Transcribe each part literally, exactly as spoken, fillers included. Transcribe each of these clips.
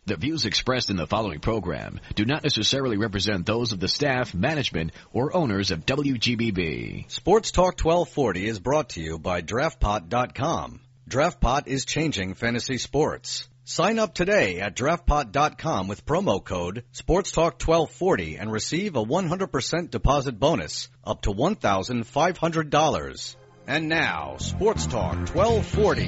The views expressed in the following program do not necessarily represent those of the staff, management, or owners of W G B B. Sports Talk twelve forty is brought to you by draft pot dot com. DraftPot is changing fantasy sports. Sign up today at draft pot dot com with promo code Sports Talk twelve forty and receive a one hundred percent deposit bonus up to one thousand five hundred dollars. And now, Sports Talk twelve forty.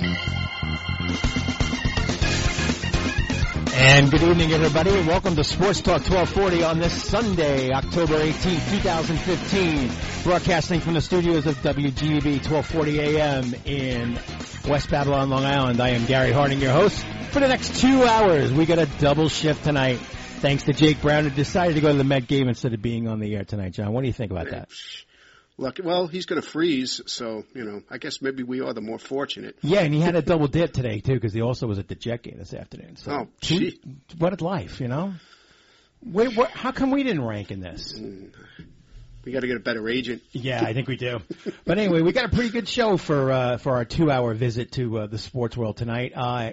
And good evening, everybody, and welcome to Sports Talk twelve forty on this Sunday, October eighteenth, twenty fifteen, broadcasting from the studios of W G B twelve forty A M in West Babylon, Long Island. I am Gary Harding, your host. For the next two hours, we got a double shift tonight, thanks to Jake Brown, who decided to go to the Met game instead of being on the air tonight. John, what do you think about that? Lucky. Well, he's going to freeze, so, you know, I guess maybe we are the more fortunate. Yeah, and he had a double dip today, too, because he also was at the Jet game this afternoon. So, oh, gee. What a life, you know? Wait, what, how come we didn't rank in this? We got to get a better agent. Yeah, I think we do. But anyway, we got a pretty good show for uh, for our two-hour visit to uh, the sports world tonight. Uh,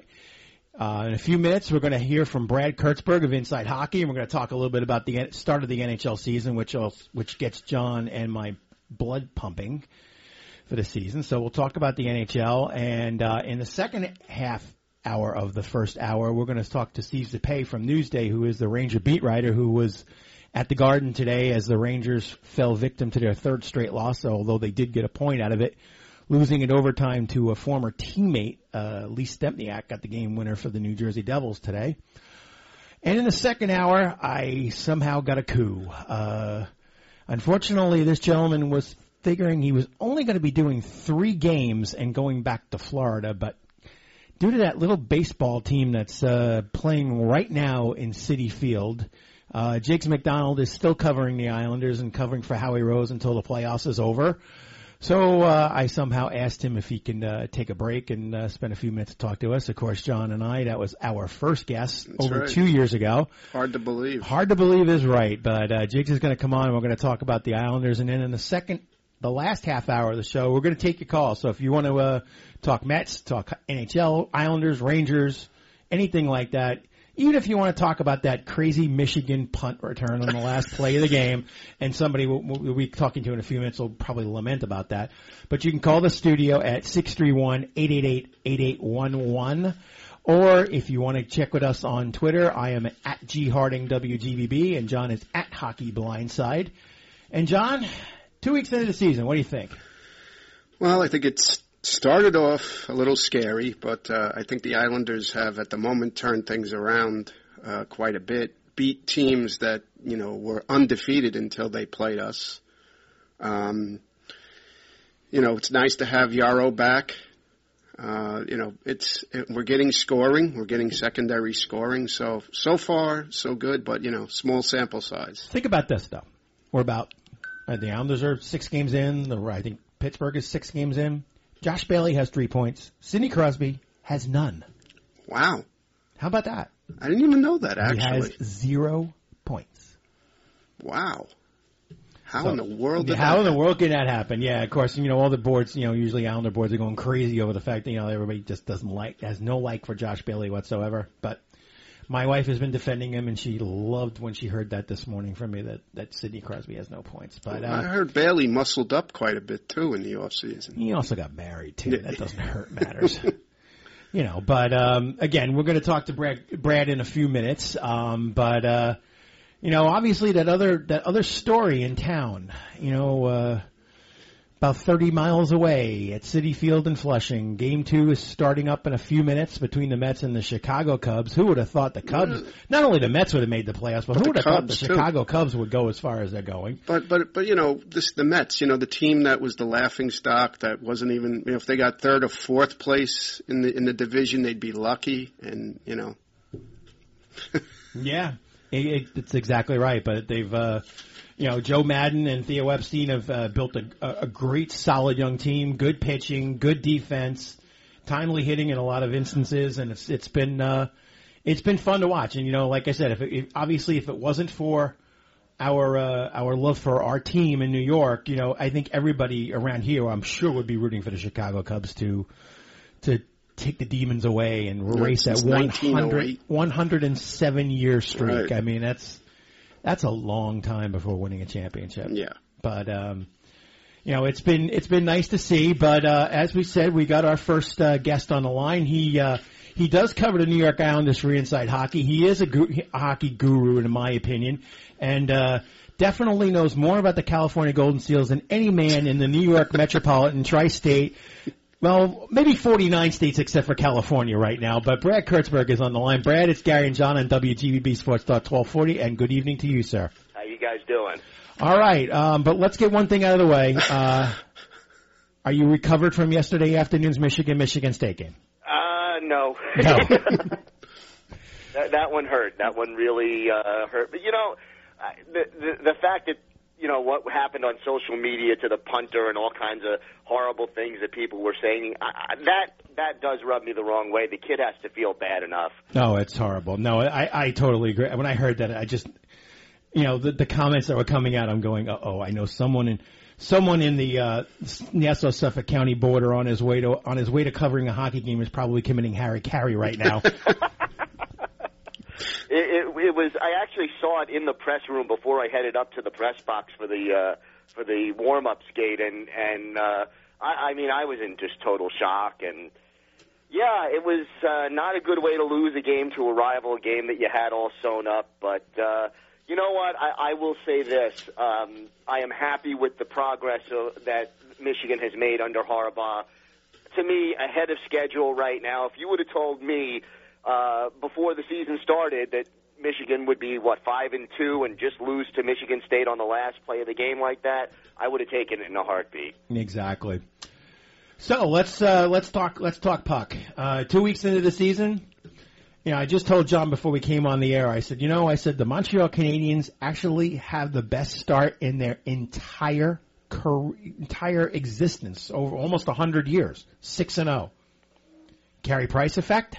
uh, in a few minutes, we're going to hear from Brad Kurtzberg of Inside Hockey, and we're going to talk a little bit about the start of the N H L season, which also, which gets John and my blood pumping for the season. So we'll talk about the N H L, and uh, in the second half hour of the first hour, we're going to talk to Steve Zappay from Newsday, who is the Ranger beat writer who was at the Garden today as the Rangers fell victim to their third straight loss, although they did get a point out of it, losing in overtime to a former teammate. uh, Lee Stempniak got the game winner for the New Jersey Devils today. And in the second hour, I somehow got a coup. Uh, unfortunately, this gentleman was figuring he was only going to be doing three games and going back to Florida, but due to that little baseball team that's uh, playing right now in Citi Field, Uh, Jakes McDonald is still covering the Islanders and covering for Howie Rose until the playoffs is over. So uh, I somehow asked him if he can uh, take a break and uh, spend a few minutes to talk to us. Of course, John and I, that was our first guest That's over right. two years ago. Hard to believe. Hard to believe is right, but uh, Jakes is going to come on and we're going to talk about the Islanders. And then in the second, the last half hour of the show, we're going to take your calls. So if you want to uh, talk Mets, talk N H L, Islanders, Rangers, anything like that, even if you want to talk about that crazy Michigan punt return on the last play of the game, and somebody we'll, we'll be talking to in a few minutes will probably lament about that. But you can call the studio at six three one, eight eight eight, eight eight one one. Or if you want to check with us on Twitter, I am at G Harding W G B B, and John is at Hockey Blindside. And John, two weeks into the season, what do you think? Well, I think it's started off a little scary, but uh, I think the Islanders have at the moment turned things around uh, quite a bit, beat teams that, you know, were undefeated until they played us. Um, you know, it's nice to have Yarrow back. Uh, you know, it's it, we're getting scoring, we're getting secondary scoring, so so far so good, but, you know, small sample size. Think about this, though. We're about, uh, the Islanders are six games in, the, I think Pittsburgh is six games in. Josh Bailey has three points. Sidney Crosby has none. Wow. How about that? I didn't even know that, actually. He has zero points. Wow. How so, in the world did How that in the happen? world can that happen? Yeah, of course, you know, all the boards, you know, usually Islander boards are going crazy over the fact that, you know, everybody just doesn't like, has no like for Josh Bailey whatsoever. But my wife has been defending him, and she loved when she heard that this morning from me, that, that Sidney Crosby has no points. But uh, I heard Bailey muscled up quite a bit, too, in the offseason. He also got married, too. That doesn't hurt matters. You know, but, um, again, we're going to talk to Brad, Brad in a few minutes. Um, but, uh, you know, obviously that other, that other story in town, you know, uh, about thirty miles away at Citi Field in Flushing. Game two is starting up in a few minutes between the Mets and the Chicago Cubs. Who would have thought the Cubs, not only the Mets would have made the playoffs, but, but who would have thought the Chicago too. Cubs would go as far as they're going? But, but, but, you know, this, the Mets, you know, the team that was the laughing stock that wasn't even, you know, if they got third or fourth place in the, in the division, they'd be lucky. And, you know. Yeah, it, it, it's exactly right. But they've, uh, You know, Joe Madden and Theo Epstein have uh, built a, a great, solid young team, good pitching, good defense, timely hitting in a lot of instances, and it's it's been uh, it's been fun to watch. And you know, like I said, if, it, if obviously if it wasn't for our uh, our love for our team in New York, you know, I think everybody around here, I'm sure, would be rooting for the Chicago Cubs to to take the demons away and erase Since that one hundred, nineteen oh eight. one hundred seven year streak. Right. I mean, that's that's a long time before winning a championship. Yeah. But um, you know, it's been it's been nice to see. But uh, as we said, we got our first uh, guest on the line. He uh, he does cover the New York Islanders for Inside Hockey. He is a, gu- a hockey guru, in my opinion, and uh, definitely knows more about the California Golden Seals than any man in the New York metropolitan tri-state. Well, maybe forty-nine states except for California right now. But Brad Kurtzberg is on the line. Brad, it's Gary and John on W G B B Sports Talk twelve forty, and good evening to you, sir. How you guys doing? All right, um, but let's get one thing out of the way. Uh, are you recovered from yesterday afternoon's Michigan-Michigan State game? Uh, no. No. that, that one hurt. That one really uh, hurt. But, you know, I- the, the the fact that, you know, what happened on social media to the punter and all kinds of horrible things that people were saying, I, I, that that does rub me the wrong way. The kid has to feel bad enough. No, it's horrible. No, I, I totally agree. When I heard that, I just, you know, the, the comments that were coming out, I'm going, uh-oh, I know someone in someone in the uh, Nassau-Suffolk County border on his way to on his way to covering a hockey game is probably committing Harry Carey right now. It, it, it was. I actually saw it in the press room before I headed up to the press box for the uh, for the warm-up skate, and and uh, I, I mean, I was in just total shock. And yeah, it was uh, not a good way to lose a game to a rival, a game that you had all sewn up. But uh, you know what? I, I will say this: um, I am happy with the progress uh, that Michigan has made under Harbaugh. To me, ahead of schedule right now. If you would have told me Uh, before the season started that Michigan would be, what, five and two and just lose to Michigan State on the last play of the game like that, I would have taken it in a heartbeat. Exactly. So let's uh, let's talk let's talk puck. Uh, two weeks into the season, you know, I just told John before we came on the air. I said, you know, I said the Montreal Canadiens actually have the best start in their entire career, entire existence over almost a hundred years, six and zero. Carey Price effect.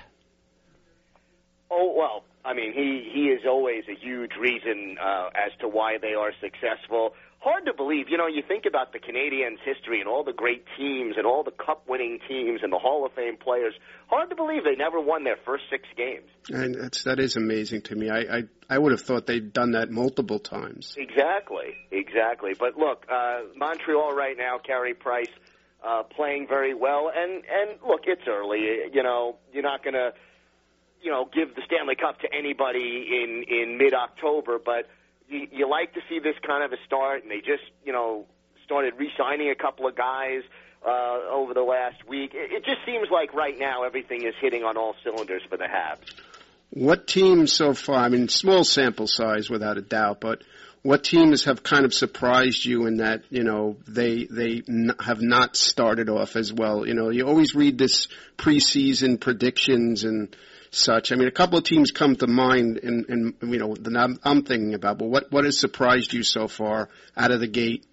Oh, well, I mean, he, he is always a huge reason uh, as to why they are successful. Hard to believe. You know, you think about the Canadiens' history and all the great teams and all the cup-winning teams and the Hall of Fame players. Hard to believe they never won their first six games. And that's, that is amazing to me. I, I, I would have thought they'd done that multiple times. Exactly, exactly. But look, uh, Montreal right now, Carey Price, uh, playing very well. And, and look, it's early. You know, you're not going to, you know, give the Stanley Cup to anybody in, in mid-October, but you, you like to see this kind of a start, and they just, you know, started re-signing a couple of guys uh, over the last week. It, it just seems like right now everything is hitting on all cylinders for the Habs. What teams so far, I mean, small sample size without a doubt, but what teams have kind of surprised you in that, you know, they they n- have not started off as well? You know, you always read this preseason predictions and such. I mean, a couple of teams come to mind, and, and you know, that I'm, I'm thinking about. But what what has surprised you so far out of the gate?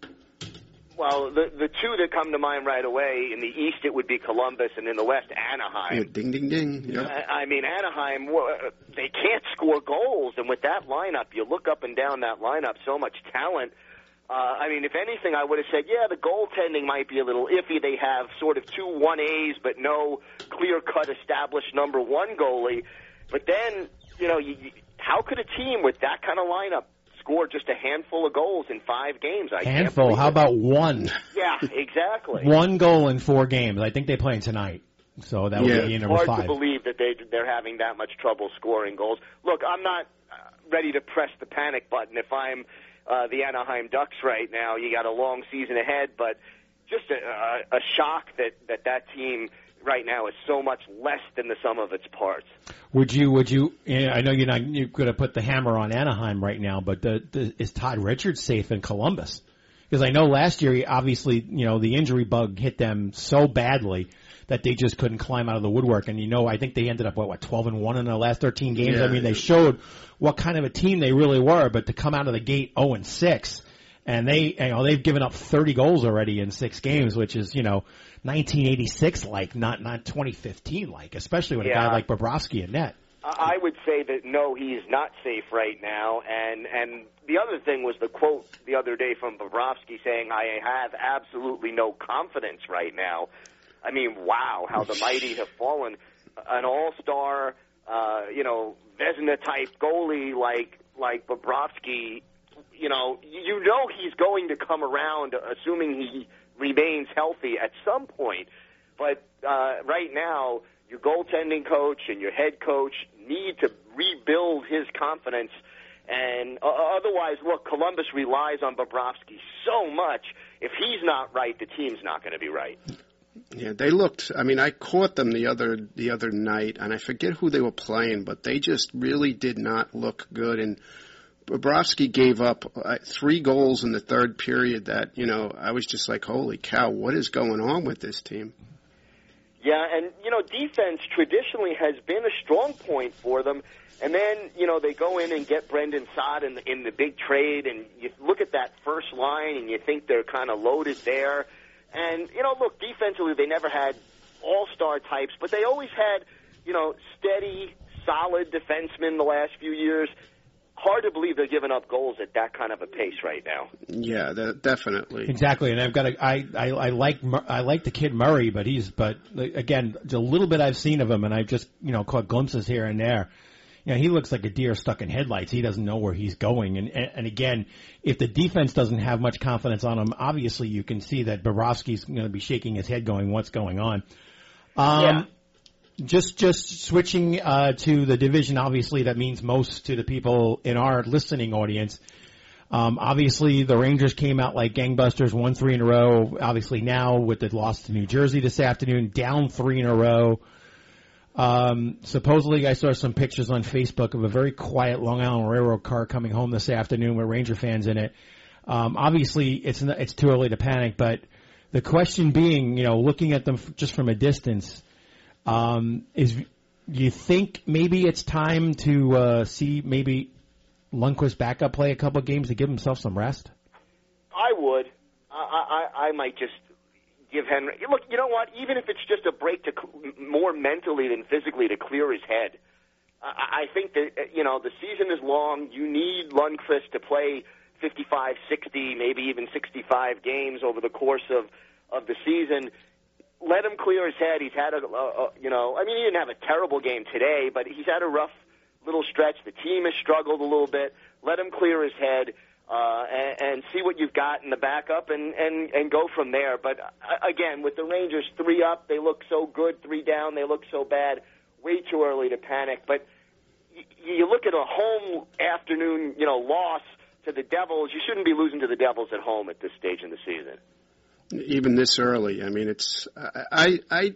Well, the the two that come to mind right away, in the East it would be Columbus, and in the West, Anaheim. Yeah, ding, ding, ding. Yep. I, I mean, Anaheim, they can't score goals, and with that lineup, you look up and down that lineup, so much talent. Uh, I mean, if anything, I would have said, yeah, the goaltending might be a little iffy. They have sort of two one A's, but no clear-cut established number one goalie. But then, you know, you, you, how could a team with that kind of lineup score just a handful of goals in five games? I Handful. Can't How it. about one? Yeah, exactly. One goal in four games. I think they play tonight. So that would Yeah. be number Hard five. to believe that they, they're having that much trouble scoring goals. Look, I'm not uh, ready to press the panic button if I'm uh, the Anaheim Ducks right now. You got a long season ahead, but just a, a, a shock that, that that team right now is so much less than the sum of its parts. Would you? Would you? I know you're not. You're going to put the hammer on Anaheim right now, but the, the, is Todd Richards safe in Columbus? Because I know last year, obviously, you know, the injury bug hit them so badly that they just couldn't climb out of the woodwork. And you know, I think they ended up what, what twelve and one in their last thirteen games. Yeah. I mean, they showed what kind of a team they really were. But to come out of the gate zero and six, and they, you know, they've given up thirty goals already in six games, which is, you know, nineteen eighty-six like, not not twenty fifteen like, especially with Yeah. a guy like Bobrovsky in net. I would say that no, he is not safe right now. And and the other thing was the quote the other day from Bobrovsky saying, "I have absolutely no confidence right now." I mean, wow, how the mighty have fallen. An all-star, uh, you know, Vezina-type goalie like like Bobrovsky, you know, you know he's going to come around, assuming he remains healthy at some point. But uh, right now, your goaltending coach and your head coach need to rebuild his confidence. And uh, otherwise, look, Columbus relies on Bobrovsky so much. If he's not right, the team's not going to be right. Yeah, they looked. I mean, I caught them the other the other night, and I forget who they were playing, but they just really did not look good. And Bobrovsky gave up uh, three goals in the third period. That you know, I was just like, holy cow, what is going on with this team? Yeah, and you know, defense traditionally has been a strong point for them. And then, you know, they go in and get Brendan Saad in the, in the big trade, and you look at that first line, and you think they're kind of loaded there. And, you know, look, defensively, they never had all-star types, but they always had, you know, steady, solid defensemen the last few years. Hard to believe they're giving up goals at that kind of a pace right now. Yeah, that, definitely. Exactly, and I've got a, I, I, I like I like the kid Murray, but he's but again, the little bit I've seen of him, and I've just you know caught glimpses here and there. You know, he looks like a deer stuck in headlights. He doesn't know where he's going. And, and, and again, if the defense doesn't have much confidence on him, obviously you can see that Bobrovsky's going to be shaking his head going, what's going on? Um, yeah. Just, just switching, uh, to the division, obviously that means most to the people in our listening audience. Um, obviously the Rangers came out like gangbusters, won three in a row. Obviously now with the loss to New Jersey this afternoon, down three in a row. Um, supposedly I saw some pictures on Facebook of a very quiet Long Island Railroad car coming home this afternoon with Ranger fans in it. Um, obviously it's, it's too early to panic, but the question being, you know, looking at them just from a distance, um, is, do you think maybe it's time to, uh, see maybe Lundqvist back up play a couple of games to give himself some rest? I would. I, I, I might just give Henry, look, you know what, even if it's just a break to more mentally than physically to clear his head, I, I think that, you know, the season is long. You need Lundqvist to play fifty-five, sixty, maybe even sixty-five games over the course of, of the season. Let him clear his head. He's had a, a, a, you know, I mean, he didn't have a terrible game today, but he's had a rough little stretch. The team has struggled a little bit. Let him clear his head. Uh, and, and see what you've got in the backup and, and, and go from there. But, uh, again, with the Rangers three up, they look so good. Three down, they look so bad. Way too early to panic. But y- you look at a home afternoon, you know, loss to the Devils. You shouldn't be losing to the Devils at home at this stage in the season. Even this early. I mean, it's I, I,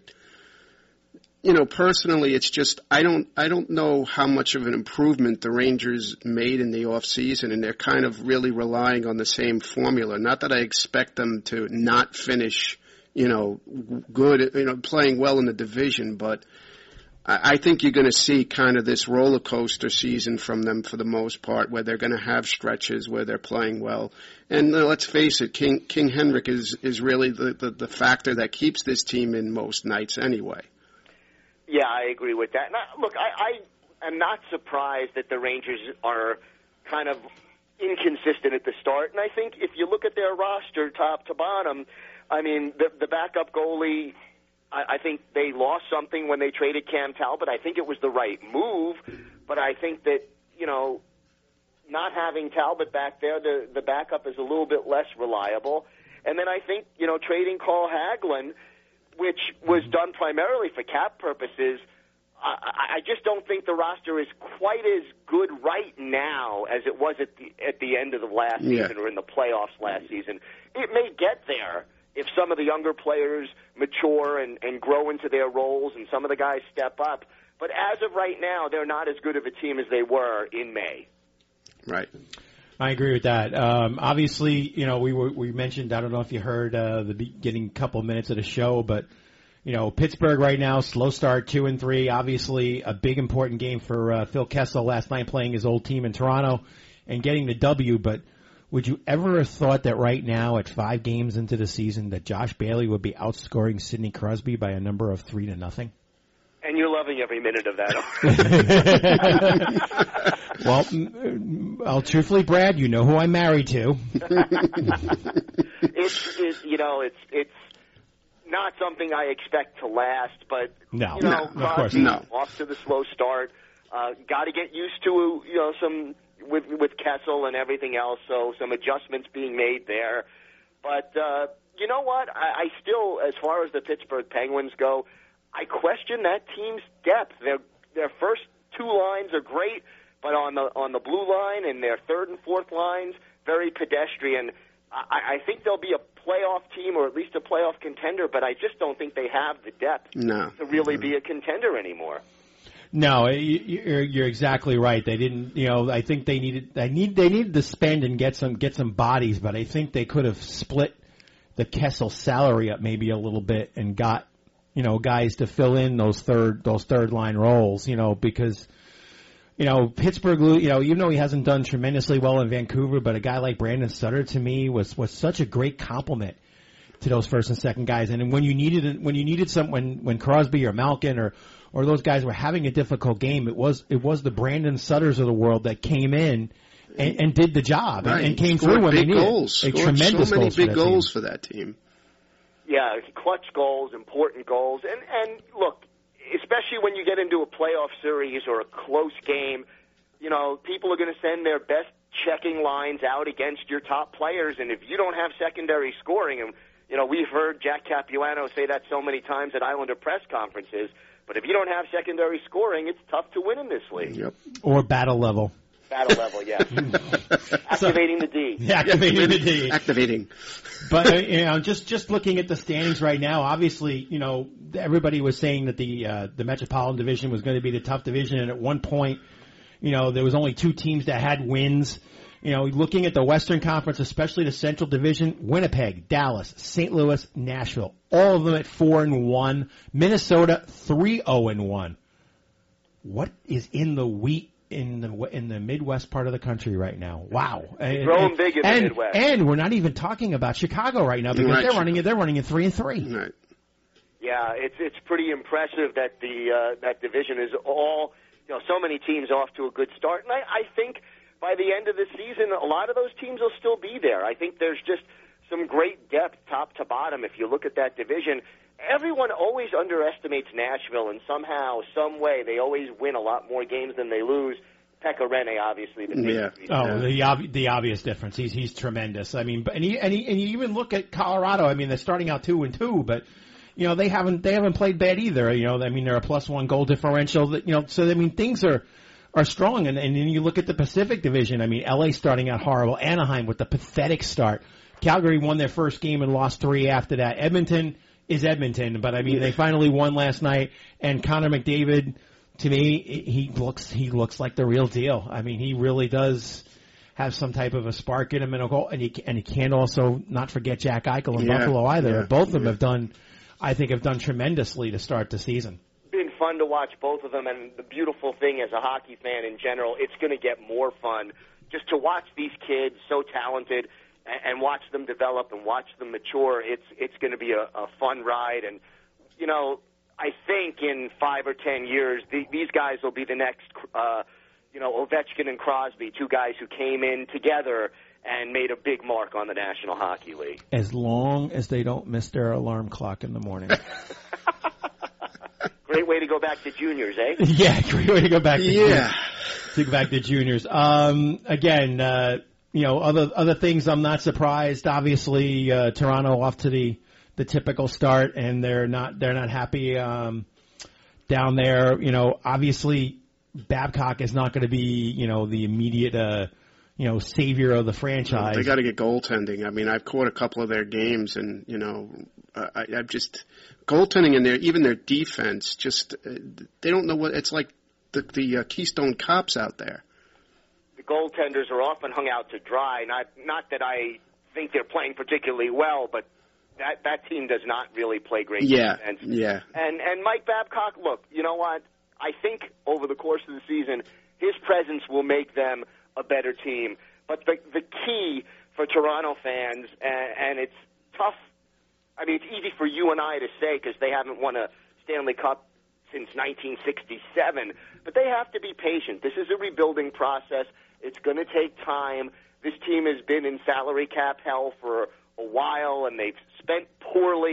you know, personally, it's just I don't I don't know how much of an improvement the Rangers made in the off season, and they're kind of really relying on the same formula. Not that I expect them to not finish, you know, good, you know, playing well in the division, but I, I think you're going to see kind of this roller coaster season from them for the most part, where they're going to have stretches where they're playing well. And uh, let's face it, King King Henrik is is really the, the the factor that keeps this team in most nights anyway. Yeah, I agree with that. And I, look, I, I am not surprised that the Rangers are kind of inconsistent at the start. And I think if you look at their roster top to bottom, I mean, the, the backup goalie, I, I think they lost something when they traded Cam Talbot. I think it was the right move, but I think that, you know, not having Talbot back there, the, the backup is a little bit less reliable. And then I think, you know, trading Carl Hagelin, which was done primarily for cap purposes, I, I just don't think the roster is quite as good right now as it was at the at the end of the last yeah. season or in the playoffs last season. It may get there if some of the younger players mature and, and grow into their roles and some of the guys step up. But as of right now, they're not as good of a team as they were in May. Right. I agree with that. Um, obviously, you know, we were, we mentioned, I don't know if you heard uh, the beginning couple minutes of the show, but, you know, Pittsburgh right now, slow start, two and three. Obviously, a big important game for uh, Phil Kessel last night playing his old team in Toronto and getting the W. But would you ever have thought that right now, at five games into the season, that Josh Bailey would be outscoring Sidney Crosby by a number of three to nothing? And you're loving every minute of that. Well, I'll truthfully, Brad, you know who I'm married to. it's, it's, you know, it's, it's not something I expect to last, but no, you know, no, of course no. Off to the slow start. Uh, got to get used to you know some with with Kessel and everything else. So some adjustments being made there. But uh, you know what? I, I still, as far as the Pittsburgh Penguins go, I question that team's depth. Their their first two lines are great, but on the on the blue line and their third and fourth lines, very pedestrian. I, I think they'll be a playoff team or at least a playoff contender, but I just don't think they have the depth no. to really no. be a contender anymore. No, you're, you're exactly right. They didn't, you know, I think they needed, they need, they needed to spend and get some, get some bodies, but I think they could have split the Kessel salary up maybe a little bit and got, you know, guys to fill in those third, those third line roles, you know, because, you know, Pittsburgh, you know, even though he hasn't done tremendously well in Vancouver, but a guy like Brandon Sutter to me was, was such a great compliment to those first and second guys. And when you needed, when you needed some, when, when Crosby or Malkin or, or those guys were having a difficult game, it was, it was the Brandon Sutters of the world that came in and, and did the job right. and, and came Scored through when big they needed goals. a Scored tremendous so many goals big for goals team. for that team. Yeah, clutch goals, important goals. And, and look, especially when you get into a playoff series or a close game, you know, people are going to send their best checking lines out against your top players. And if you don't have secondary scoring, and, you know, we've heard Jack Capuano say that so many times at Islander press conferences, but if you don't have secondary scoring, it's tough to win in this league. Yep. Or battle level. Battle level, yeah. Activating the D. Yeah, activating the D. Activating. But uh, you know, just just looking at the standings right now, obviously, you know, everybody was saying that the uh, the Metropolitan Division was going to be the tough division, and at one point, you know, there was only two teams that had wins. You know, looking at the Western Conference, especially the Central Division, Winnipeg, Dallas, Saint Louis, Nashville, all of them at four and one. Minnesota three zero and one. What is in the wheat in the in the Midwest part of the country right now? Wow, growing and, big in and, the Midwest, and we're not even talking about Chicago right now because right. they're running they're running in three and three. Right. Yeah, it's it's pretty impressive that the uh, that division is all, you know, so many teams off to a good start, and I, I think by the end of the season, a lot of those teams will still be there. I think there's just some great depth top to bottom if you look at that division. Everyone always underestimates Nashville, and somehow, some way, they always win a lot more games than they lose. Pekka Rinne, obviously, the big yeah. Oh, the ob- the obvious difference. He's he's tremendous. I mean, and he, and he, and you even look at Colorado. I mean, they're starting out two and two, but you know they haven't they haven't played bad either. You know, I mean, they're a plus one goal differential. That you know, so I mean, things are are strong. And and then you look at the Pacific Division. I mean, L A starting out horrible. Anaheim with the pathetic start. Calgary won their first game and lost three after that. Edmonton is Edmonton, but I mean, they finally won last night. And Connor McDavid, to me, he looks he looks like the real deal. I mean, he really does have some type of a spark in him, and a goal. And he and he can't also not forget Jack Eichel in yeah, Buffalo either. yeah, Both of them yeah. have done, I think, have done tremendously to start the season. Been fun to watch both of them, and the beautiful thing as a hockey fan in general, it's going to get more fun just to watch these kids so talented and watch them develop and watch them mature. It's it's going to be a, a fun ride, and you know, I think in five or ten years, the, these guys will be the next, uh, you know, Ovechkin and Crosby, two guys who came in together and made a big mark on the National Hockey League. As long as they don't miss their alarm clock in the morning. Great way to go back to juniors, eh? Yeah, great way to go back to Yeah. to go back to juniors. Um, again, uh, you know, other other things I'm not surprised. Obviously, uh, Toronto off to the, the typical start, and they're not they're not happy um, down there. You know, obviously Babcock is not going to be, you know, the immediate uh, you know savior of the franchise. They got to get goaltending. I mean, I've caught a couple of their games, and you know, I, I've just goaltending and their even their defense. Just uh, they don't know what it's like. The, the uh, Keystone Cops out there. Goaltenders are often hung out to dry. Not not that I think they're playing particularly well, but that that team does not really play great yeah, defense. Yeah, And and Mike Babcock, look, you know what? I think over the course of the season, his presence will make them a better team. But the the key for Toronto fans, and, and it's tough. I mean, it's easy for you and I to say because they haven't won a Stanley Cup since nineteen sixty-seven, but they have to be patient. This is a rebuilding process. It's going to take time. This team has been in salary cap hell for a while, and they've spent poorly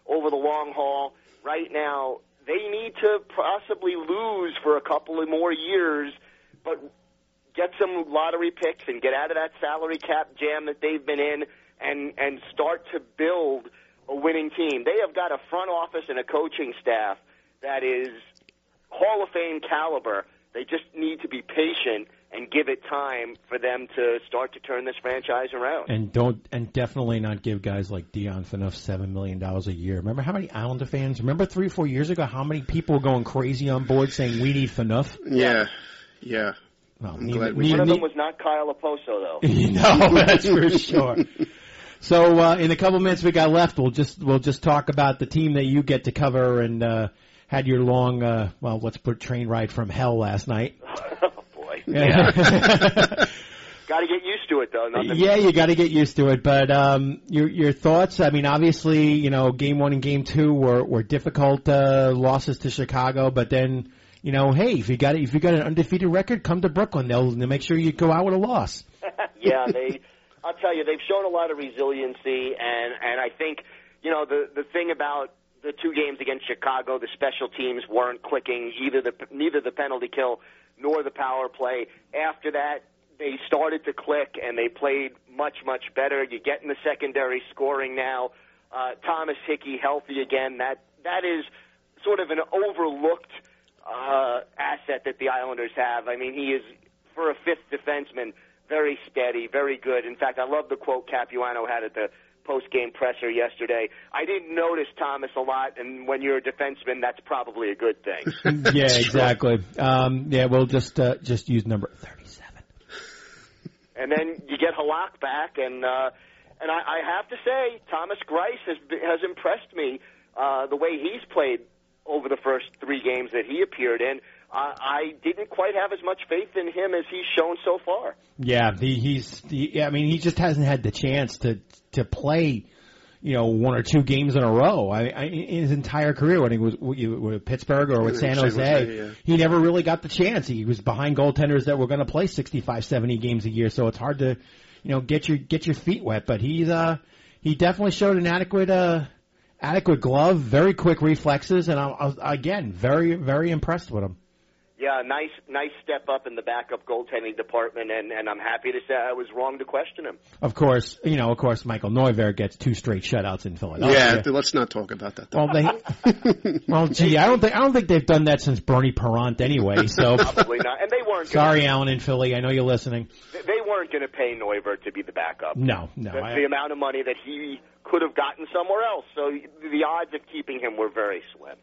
over the long haul. Right now, they need to possibly lose for a couple of more years, but get some lottery picks and get out of that salary cap jam that they've been in and, and start to build a winning team. They have got a front office and a coaching staff that is Hall of Fame caliber. They just need to be patient and give it time for them to start to turn this franchise around. And don't, and definitely not give guys like Dion Phaneuf seven million dollars a year. Remember how many Islander fans? Remember three or four years ago how many people were going crazy on board saying we need Phaneuf? Yeah, yeah. Well, I'm need, glad we One need, of them need, was not Kyle Oposo, though. no, that's for sure. So uh, in the couple minutes we got left, we'll just we'll just talk about the team that you get to cover and uh, had your long, uh, well, let's put train ride from hell last night. Oh boy! Yeah. Got to get used to it, though. Nothing Yeah, you got to get used to it. But um, your your thoughts? I mean, obviously, you know, game one and game two were were difficult uh, losses to Chicago, but then. You know, hey, if you got if you got an undefeated record, come to Brooklyn. They'll, they'll make sure you go out with a loss. Yeah, they. I'll tell you, they've shown a lot of resiliency, and and I think you know the the thing about the two games against Chicago, the special teams weren't clicking either the neither the penalty kill nor the power play. After that, they started to click, and they played much much better. You get in the secondary scoring now. Uh, Thomas Hickey healthy again. That that is sort of an overlooked. Uh, asset that the Islanders have. I mean, he is, for a fifth defenseman, very steady, very good. In fact, I love the quote Capuano had at the post-game presser yesterday. I didn't notice Thomas a lot, and when you're a defenseman, that's probably a good thing. Yeah, exactly. Um, yeah, we'll just uh, just use number thirty-seven. And then you get Halak back, and uh, and I, I have to say, Thomas Greiss has has impressed me uh, the way he's played over the first three games that he appeared in. Uh, I didn't quite have as much faith in him as he's shown so far. Yeah, he, he's. He, I mean, he just hasn't had the chance to to play, you know, one or two games in a row. I, I in his entire career, when he was with Pittsburgh or with San Jose, Jose yeah. he never really got the chance. He was behind goaltenders that were going to play sixty-five, seventy games a year, so it's hard to, you know, get your get your feet wet. But he's uh he definitely showed an adequate uh. Adequate glove, very quick reflexes, and I was, again, very, very impressed with him. Yeah, nice nice step up in the backup goaltending department, and, and I'm happy to say I was wrong to question him. Of course, you know, of course, Michael Neuvirth gets two straight shutouts in Philadelphia. Yeah, let's not talk about that. Though. Well, they, well, gee, I don't think I don't think they've done that since Bernie Parent anyway. So probably not, and they weren't. Sorry, gonna, Alan in Philly, I know you're listening. They weren't going to pay Neuvirth to be the backup. No, no. The, I, the amount of money that he could have gotten somewhere else, so the odds of keeping him were very slim.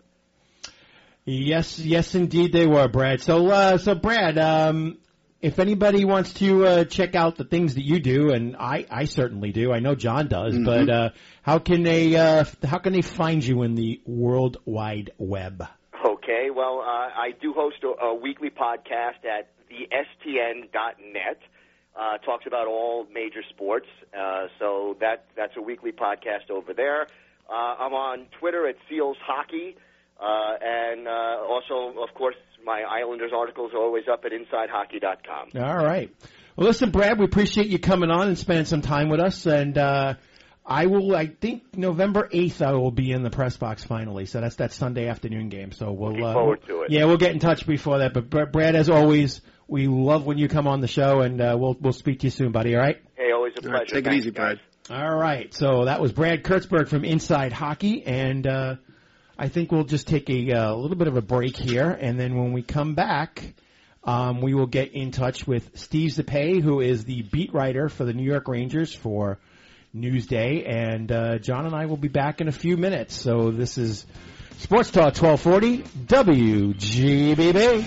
Yes, yes, indeed they were, Brad. So, uh, so Brad, um, if anybody wants to uh, check out the things that you do, and I, I certainly do, I know John does, mm-hmm. but uh, how can they, uh, how can they find you in the World Wide Web? Okay, well, uh, I do host a, a weekly podcast at the S T N dot net. Uh, talks about all major sports, uh, so that that's a weekly podcast over there. Uh, I'm on Twitter at Seals Hockey. Uh, and uh, also, of course, my Islanders articles are always up at inside hockey dot com. All right. Well, listen, Brad, we appreciate you coming on and spending some time with us. And uh, I will, I think November eighth, I will be in the press box finally. So that's that Sunday afternoon game. So we'll Looking uh, forward to it. Yeah, we'll get in touch before that. But Brad, as always, we love when you come on the show, and uh, we'll we'll speak to you soon, buddy. All right. Hey, always a pleasure. Right, take Thanks, it easy, guys. Brad. All right. So that was Brad Kurtzberg from Inside Hockey, and. Uh, I think we'll just take a, uh, little bit of a break here, and then when we come back, um, we will get in touch with Steve Zappé, who is the beat writer for the New York Rangers for Newsday, and uh, John and I will be back in a few minutes. So this is Sports Talk twelve forty W G B B.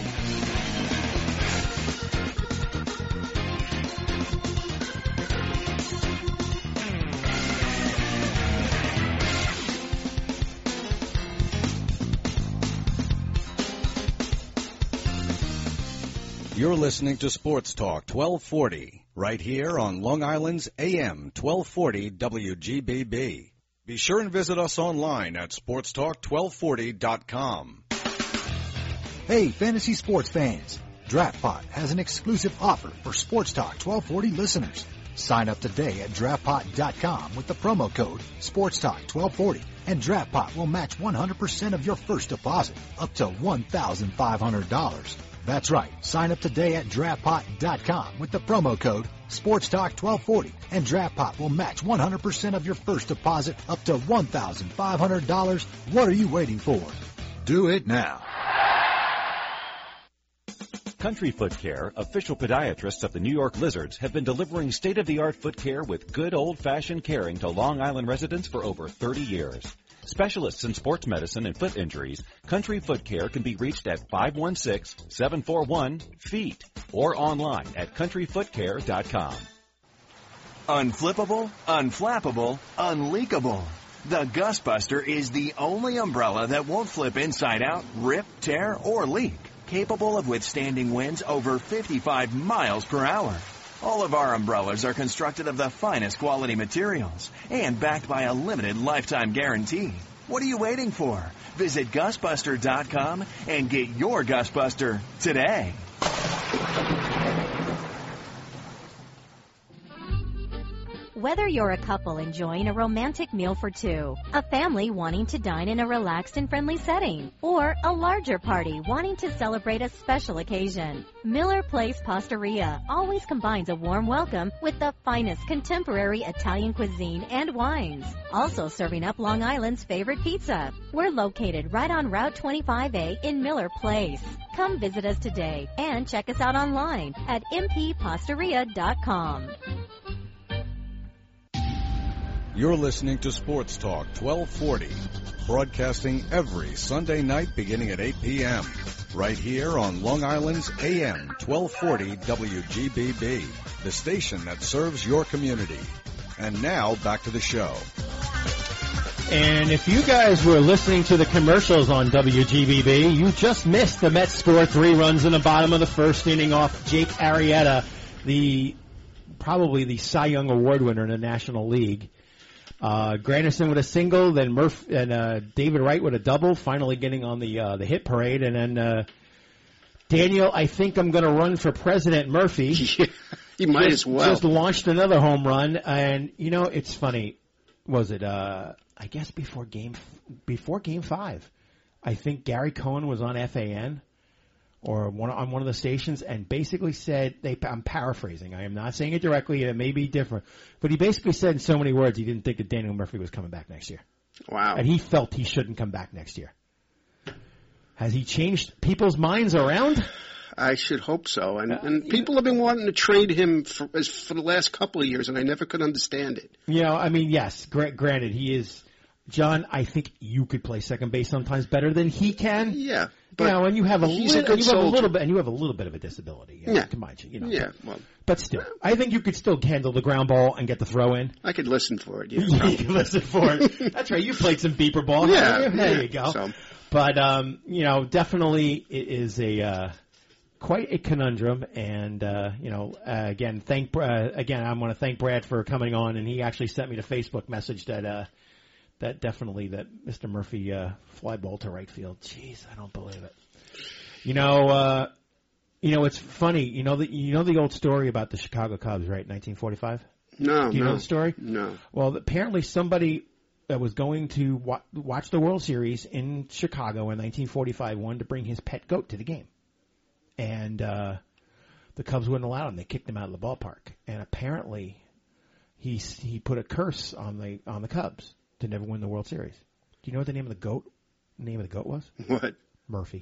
You're listening to Sports Talk twelve forty, right here on Long Island's A M twelve forty W G B B. Be sure and visit us online at sports talk twelve forty dot com. Hey, fantasy sports fans. DraftPot has an exclusive offer for Sports Talk twelve forty listeners. Sign up today at draft pot dot com with the promo code Sports Talk twelve forty, and DraftPot will match one hundred percent of your first deposit up to one thousand five hundred dollars. That's right. Sign up today at draft pot dot com with the promo code Sports Talk twelve forty, and DraftPot will match one hundred percent of your first deposit up to one thousand five hundred dollars. What are you waiting for? Do it now. Country Foot Care, official podiatrists of the New York Lizards, have been delivering state-of-the-art foot care with good old-fashioned caring to Long Island residents for over thirty years. Specialists in sports medicine and foot injuries, Country Foot Care can be reached at five one six, seven four one, F E E T or online at country foot care dot com. Unflippable, unflappable, unleakable. The Gustbuster is the only umbrella that won't flip inside out, rip, tear, or leak. Capable of withstanding winds over fifty-five miles per hour. All of our umbrellas are constructed of the finest quality materials and backed by a limited lifetime guarantee. What are you waiting for? Visit Gustbuster dot com and get your Gustbuster today. Whether you're a couple enjoying a romantic meal for two, a family wanting to dine in a relaxed and friendly setting, or a larger party wanting to celebrate a special occasion, Miller Place Pastaria always combines a warm welcome with the finest contemporary Italian cuisine and wines. Also serving up Long Island's favorite pizza. We're located right on Route twenty-five A in Miller Place. Come visit us today and check us out online at m p pastaria dot com. You're listening to Sports Talk twelve forty, broadcasting every Sunday night beginning at eight p.m. right here on Long Island's A M twelve forty W G B B, the station that serves your community. And now, back to the show. And if you guys were listening to the commercials on W G B B, you just missed the Mets score three runs in the bottom of the first inning off Jake Arrieta, the probably the Cy Young Award winner in the National League. Uh, Granderson with a single, then Murph and uh, David Wright with a double, finally getting on the uh, the hit parade, and then uh, Daniel, I think I'm going to run for President Murphy. Yeah, he might just, as well. Just launched another home run, and you know it's funny. Was it? Uh, I guess before game before game five, I think Gary Cohen was on F A N or one, on one of the stations, and basically said, they, I'm paraphrasing, I am not saying it directly, it may be different, but he basically said in so many words he didn't think that Daniel Murphy was coming back next year. Wow. And he felt he shouldn't come back next year. Has he changed people's minds around? I should hope so. And, and people have been wanting to trade him for, as, for the last couple of years, and I never could understand it. You know, I mean, yes, gra- granted, he is, John, I think you could play second base sometimes better than he can. Yeah. But you know, and you have a, he's li- a good you have a soldier. little bit, and you have a little bit of a disability. You know, Yeah. Combined, you know. Yeah, well. But still, I think you could still handle the ground ball and get the throw in. I could listen for it, yeah. You can listen for it. That's right. You played some beeper ball. Yeah, haven't you? There yeah, you go. so. But, um, you know, definitely it is a, uh, quite a conundrum. And, uh, you know, uh, again, thank, uh, again, I want to thank Brad for coming on. And he actually sent me the Facebook message that, uh, that definitely that Mister Murphy, uh, fly ball to right field. Jeez, I don't believe it. You know, uh, you know, it's funny. You know the you know the old story about the Chicago Cubs, right? nineteen forty-five. No, Do you no. know the story? No. Well, apparently somebody that was going to wa- watch the World Series in Chicago in nineteen forty-five wanted to bring his pet goat to the game, and uh, the Cubs wouldn't allow him. They kicked him out of the ballpark, and apparently he he put a curse on the on the Cubs to never win the World Series. Do you know what the name of the goat? The name of the goat was? What? Murphy.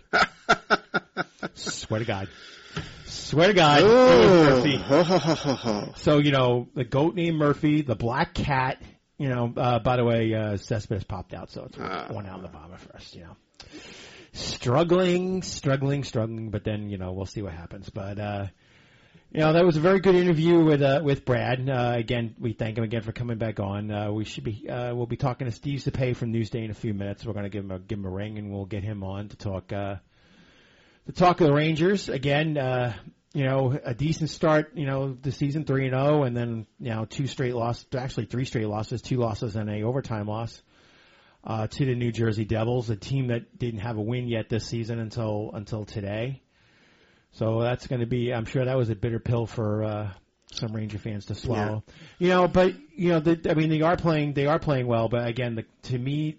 Swear to God. Swear to God. Oh. Murphy. Ho, ho, ho, ho, ho. So, you know, the goat named Murphy, the black cat, you know, uh, by the way, uh, Cespedes popped out, so it's Uh. one out in the bomber first, you know. Struggling, struggling, struggling, but then, you know, we'll see what happens. But, uh, you know, that was a very good interview with, uh, with Brad. Uh, again, we thank him again for coming back on. Uh, we should be, uh, we'll be talking to Steve Sapay from Newsday in a few minutes. We're going to give him a, give him a ring and we'll get him on to talk, uh, to talk of the Rangers. Again, uh, you know, a decent start, you know, the season three and oh, and then, you know, two straight losses, actually three straight losses, two losses and a overtime loss, uh, to the New Jersey Devils, a team that didn't have a win yet this season until, until today. So that's going to be, I'm sure that was a bitter pill for uh, some Ranger fans to swallow. Yeah. You know, but, you know, the, I mean, they are playing, they are playing well, but again, the, to me,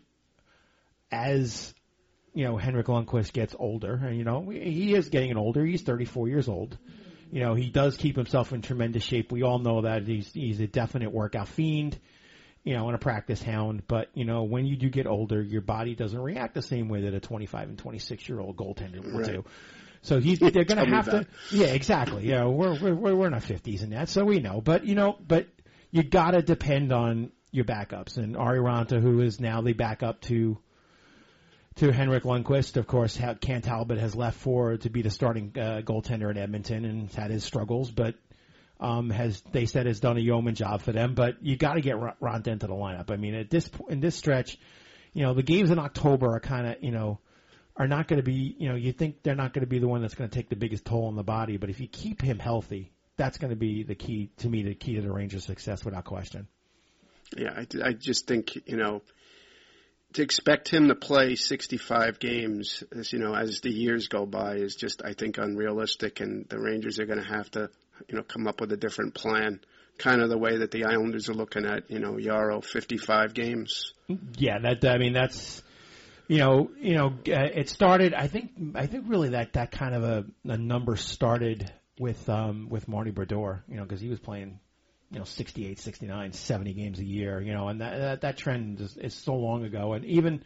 as, you know, Henrik Lundqvist gets older, and, you know, he is getting older. He's thirty-four years old. You know, he does keep himself in tremendous shape. We all know that he's, he's a definite workout fiend, you know, and a practice hound. But, you know, when you do get older, your body doesn't react the same way that a twenty-five and twenty-six year old goaltender will right. do. So he's, they're going to have to, yeah, exactly. You know, we're, we're, we're in our fifties in that, so we know. But, you know, but you got to depend on your backups. And Ari Ranta, who is now the backup to, to Henrik Lundqvist, of course, Cam Talbot has left for, to be the starting, uh, goaltender in Edmonton and has had his struggles, but, um, has, they said has done a yeoman job for them. But you got to get Ranta into the lineup. I mean, at this, in this stretch, you know, the games in October are kind of, you know, are not going to be, you know, you think they're not going to be the one that's going to take the biggest toll on the body, but if you keep him healthy, that's going to be the key, to me, the key to the Rangers' success without question. Yeah, I, I just think, you know, to expect him to play sixty-five games, as, you know, as the years go by is just, I think, unrealistic, and the Rangers are going to have to, you know, come up with a different plan, kind of the way that the Islanders are looking at, you know, Yarrow, fifty-five games. Yeah, that, I mean, that's, You know, you know, uh, it started. I think, I think really that, that kind of a, a number started with um, with Marty Brodeur. You know, because he was playing, you know, sixty-eight, sixty-nine, seventy games a year. You know, and that that, that trend is, is so long ago. And even,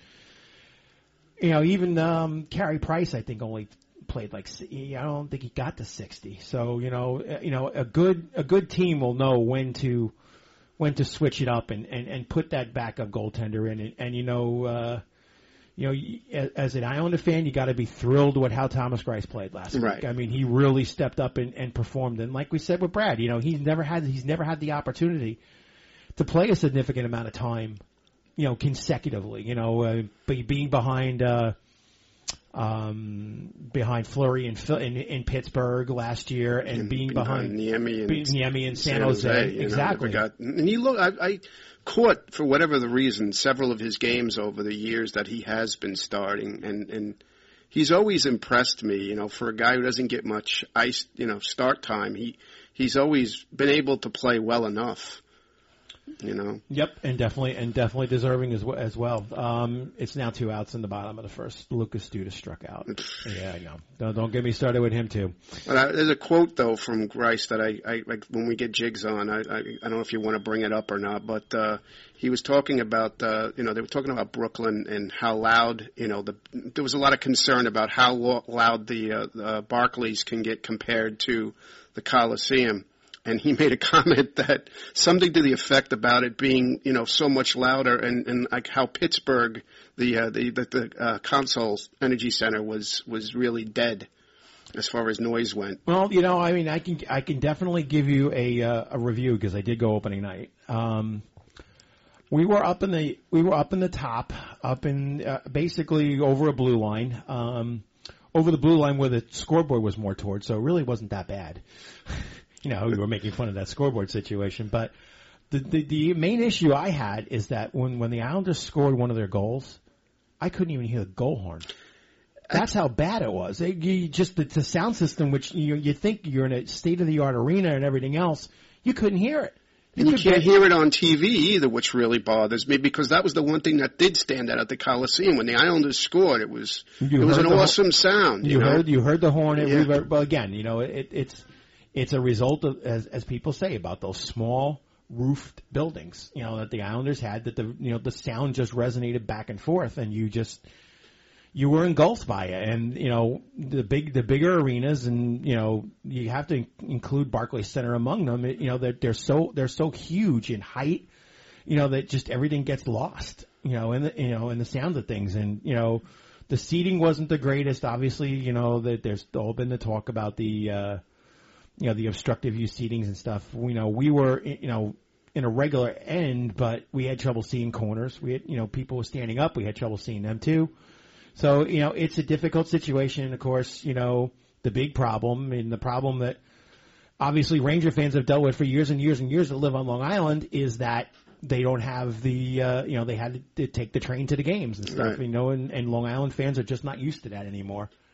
you know, even um, Carey Price, I think, only played like. I don't think he got to sixty. So you know, you know, a good a good team will know when to when to switch it up and, and, and put that backup goaltender in. And, and you know. Uh, You know, as an Islander fan, you got to be thrilled with how Thomas Greiss played last right. week. I mean, he really stepped up and, and performed. And like we said with Brad, you know, he's never had he's never had the opportunity to play a significant amount of time, you know, consecutively. You know, uh, being behind uh, um, behind Fleury in, in in Pittsburgh last year, and, and being behind Niemi and, Niemi in San, San Jose, Jose exactly. Know, got, and he look, I. I caught, for whatever the reason, several of his games over the years that he has been starting, and, and he's always impressed me, you know, for a guy who doesn't get much ice, you know, start time. He he's always been able to play well enough, you know. Yep, and definitely and definitely deserving as well. As well. Um, it's now two outs in the bottom of the first. Lucas Duda struck out. Yeah, I know. Don't, don't get me started with him too. Well, I, there's a quote though from Greiss that I, I like when we get Jigs on. I, I I don't know if you want to bring it up or not, but uh, he was talking about uh, you know they were talking about Brooklyn and how loud you know the there was a lot of concern about how lo- loud the uh, uh, Barclays can get compared to the Coliseum. And he made a comment that something to the effect about it being, you know, so much louder, and, and like how Pittsburgh, the uh, the the, the uh, Consol Energy Center was was really dead as far as noise went. Well, you know, I mean, I can I can definitely give you a uh, a review because I did go opening night. Um, we were up in the we were up in the top, up in uh, basically over a blue line, um, over the blue line where the scoreboard was more towards, so it really wasn't that bad. You know, we were making fun of that scoreboard situation, but the, the the main issue I had is that when when the Islanders scored one of their goals, I couldn't even hear the goal horn. That's how bad it was. It, you just the, the sound system, which you you think you're in a state of the art arena and everything else, you couldn't hear it. You and you can't get, hear it on T V either, which really bothers me because that was the one thing that did stand out at the Coliseum when the Islanders scored. It was it was an awesome ho- sound. You, you know? heard you heard the horn. It, yeah. we, well, again, you know, it, it's. It's a result of, as, as people say, about those small roofed buildings, you know, that the Islanders had, that the, you know, the sound just resonated back and forth, and you just, you were engulfed by it. And, you know, the big, the bigger arenas, and, you know, you have to include Barclays Center among them, it, you know, they're, they're so, they're so huge in height, you know, that just everything gets lost, you know, in the, you know, in the sound of things. And, you know, the seating wasn't the greatest, obviously, you know, that there's all been the talk about the, uh, you know, the obstructive use seatings and stuff. You know, we were, you know, in a regular end, but we had trouble seeing corners. We had, you know, people were standing up. We had trouble seeing them too. So, you know, it's a difficult situation. And of course, you know, the big problem and the problem that obviously Ranger fans have dealt with for years and years and years that live on Long Island is that they don't have the, uh, you know, they had to take the train to the games and stuff, right. you know, and, and Long Island fans are just not used to that anymore.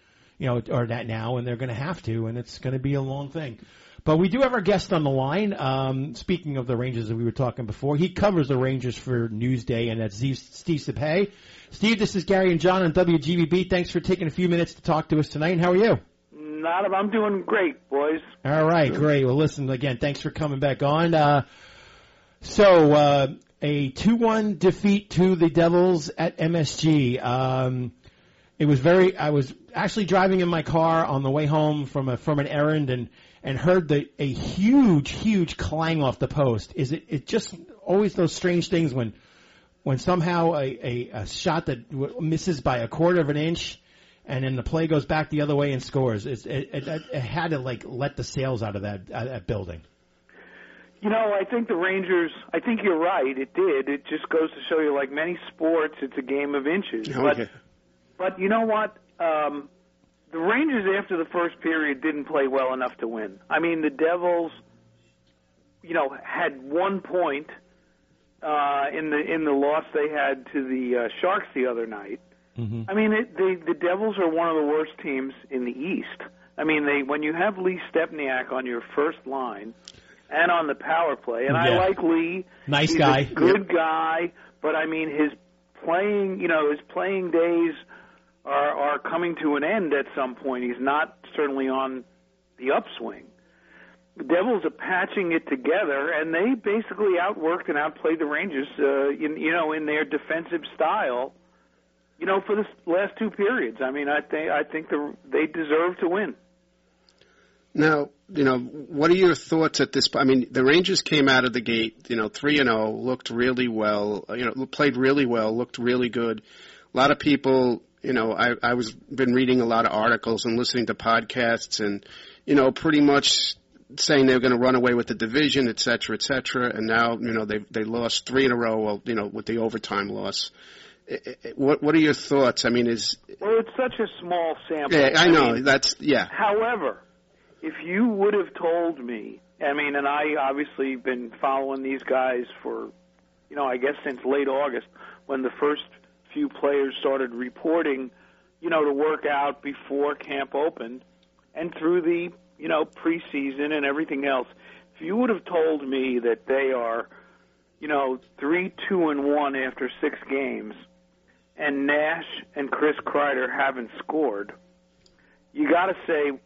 you know, or that now, and they're going to have to, and it's going to be a long thing. But we do have our guest on the line. Um, speaking of the Rangers that we were talking before, he covers the Rangers for Newsday, and that's Steve, Steve Sapay. Steve, this is Gary and John on W G B B. Thanks for taking a few minutes to talk to us tonight. And how are you? Not, I'm doing great, boys. All right, great. Well, listen, again, thanks for coming back on. Uh, so, uh, a two one defeat to the Devils at M S G. Um, it was very, I was actually driving in my car on the way home from a, from an errand and, and heard the, a huge, huge clang off the post. Is it, it just always those strange things when, when somehow a, a, a shot that w- misses by a quarter of an inch and then the play goes back the other way and scores. It's, it, it, it had to like let the sails out of that, out of that building. You know, I think the Rangers, I think you're right, it did. It just goes to show you, like many sports, it's a game of inches. Okay. But, but you know what? Um, the Rangers, after the first period, didn't play well enough to win. I mean, the Devils, you know, had one point uh, in the in the loss they had to the uh, Sharks the other night. Mm-hmm. I mean, it, the the Devils are one of the worst teams in the East. I mean, they when you have Lee Stepniak on your first line and on the power play, and yeah. I like Lee. Nice He's guy. a good guy, but I mean, his playing, you know, his playing days are are coming to an end at some point. He's not certainly on the upswing. The Devils are patching it together, and they basically outworked and outplayed the Rangers, uh, in, you know, in their defensive style, you know, for the last two periods. I mean, I think I think the, they deserve to win. Now, you know, what are your thoughts at this point? I mean, the Rangers came out of the gate, you know, three and oh, looked really well, you know, played really well, looked really good. A lot of people, you know, I I was been reading a lot of articles and listening to podcasts, and you know, pretty much saying they were going to run away with the division, et cetera, et cetera. And now, you know, they they lost three in a row, well, you know, with the overtime loss. What what are your thoughts? I mean, is well, it's such a small sample. Yeah, I know. I mean, that's yeah. However, if you would have told me, I mean, and I obviously been following these guys for, you know, I guess since late August when the first few players started reporting, you know, to work out before camp opened and through the, you know, preseason and everything else. If you would have told me that they are, you know, three, two, and one after six games, and Nash and Chris Kreider haven't scored, you got to say,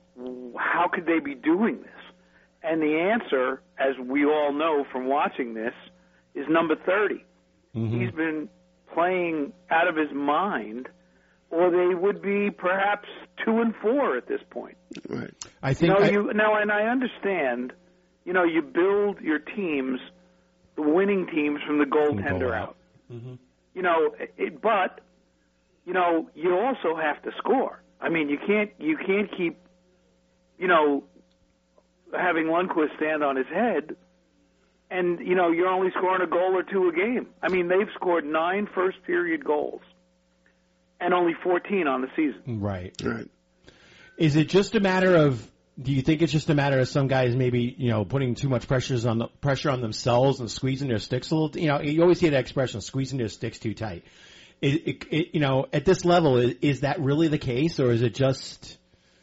how could they be doing this? And the answer, as we all know from watching this, is number thirty. Mm-hmm. He's been playing out of his mind, or they would be perhaps two and four at this point. Right. I think you know, I... you, now, and I understand, you know, you build your teams, the winning teams, from the goaltender goal out. out. Mm-hmm. You know, it, but you know, you also have to score. I mean, you can't you can't keep, you know, having Lundqvist stand on his head, and you know you're only scoring a goal or two a game. I mean, they've scored nine first period goals, and only fourteen on the season. Right. Right. Is it just a matter of? Do you think it's just a matter of some guys maybe, you know, putting too much pressures on the pressure on themselves and squeezing their sticks a little? You know, you always hear that expression, squeezing their sticks too tight. It, it, it, you know, at this level, is, is that really the case, or is it just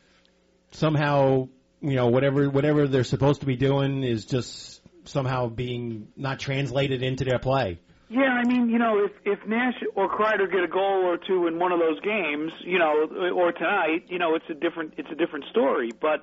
somehow, you know, whatever whatever they're supposed to be doing is just somehow being not translated into their play? Yeah, I mean, you know, if if Nash or Kreider get a goal or two in one of those games, you know, or tonight, you know, it's a different it's a different story. But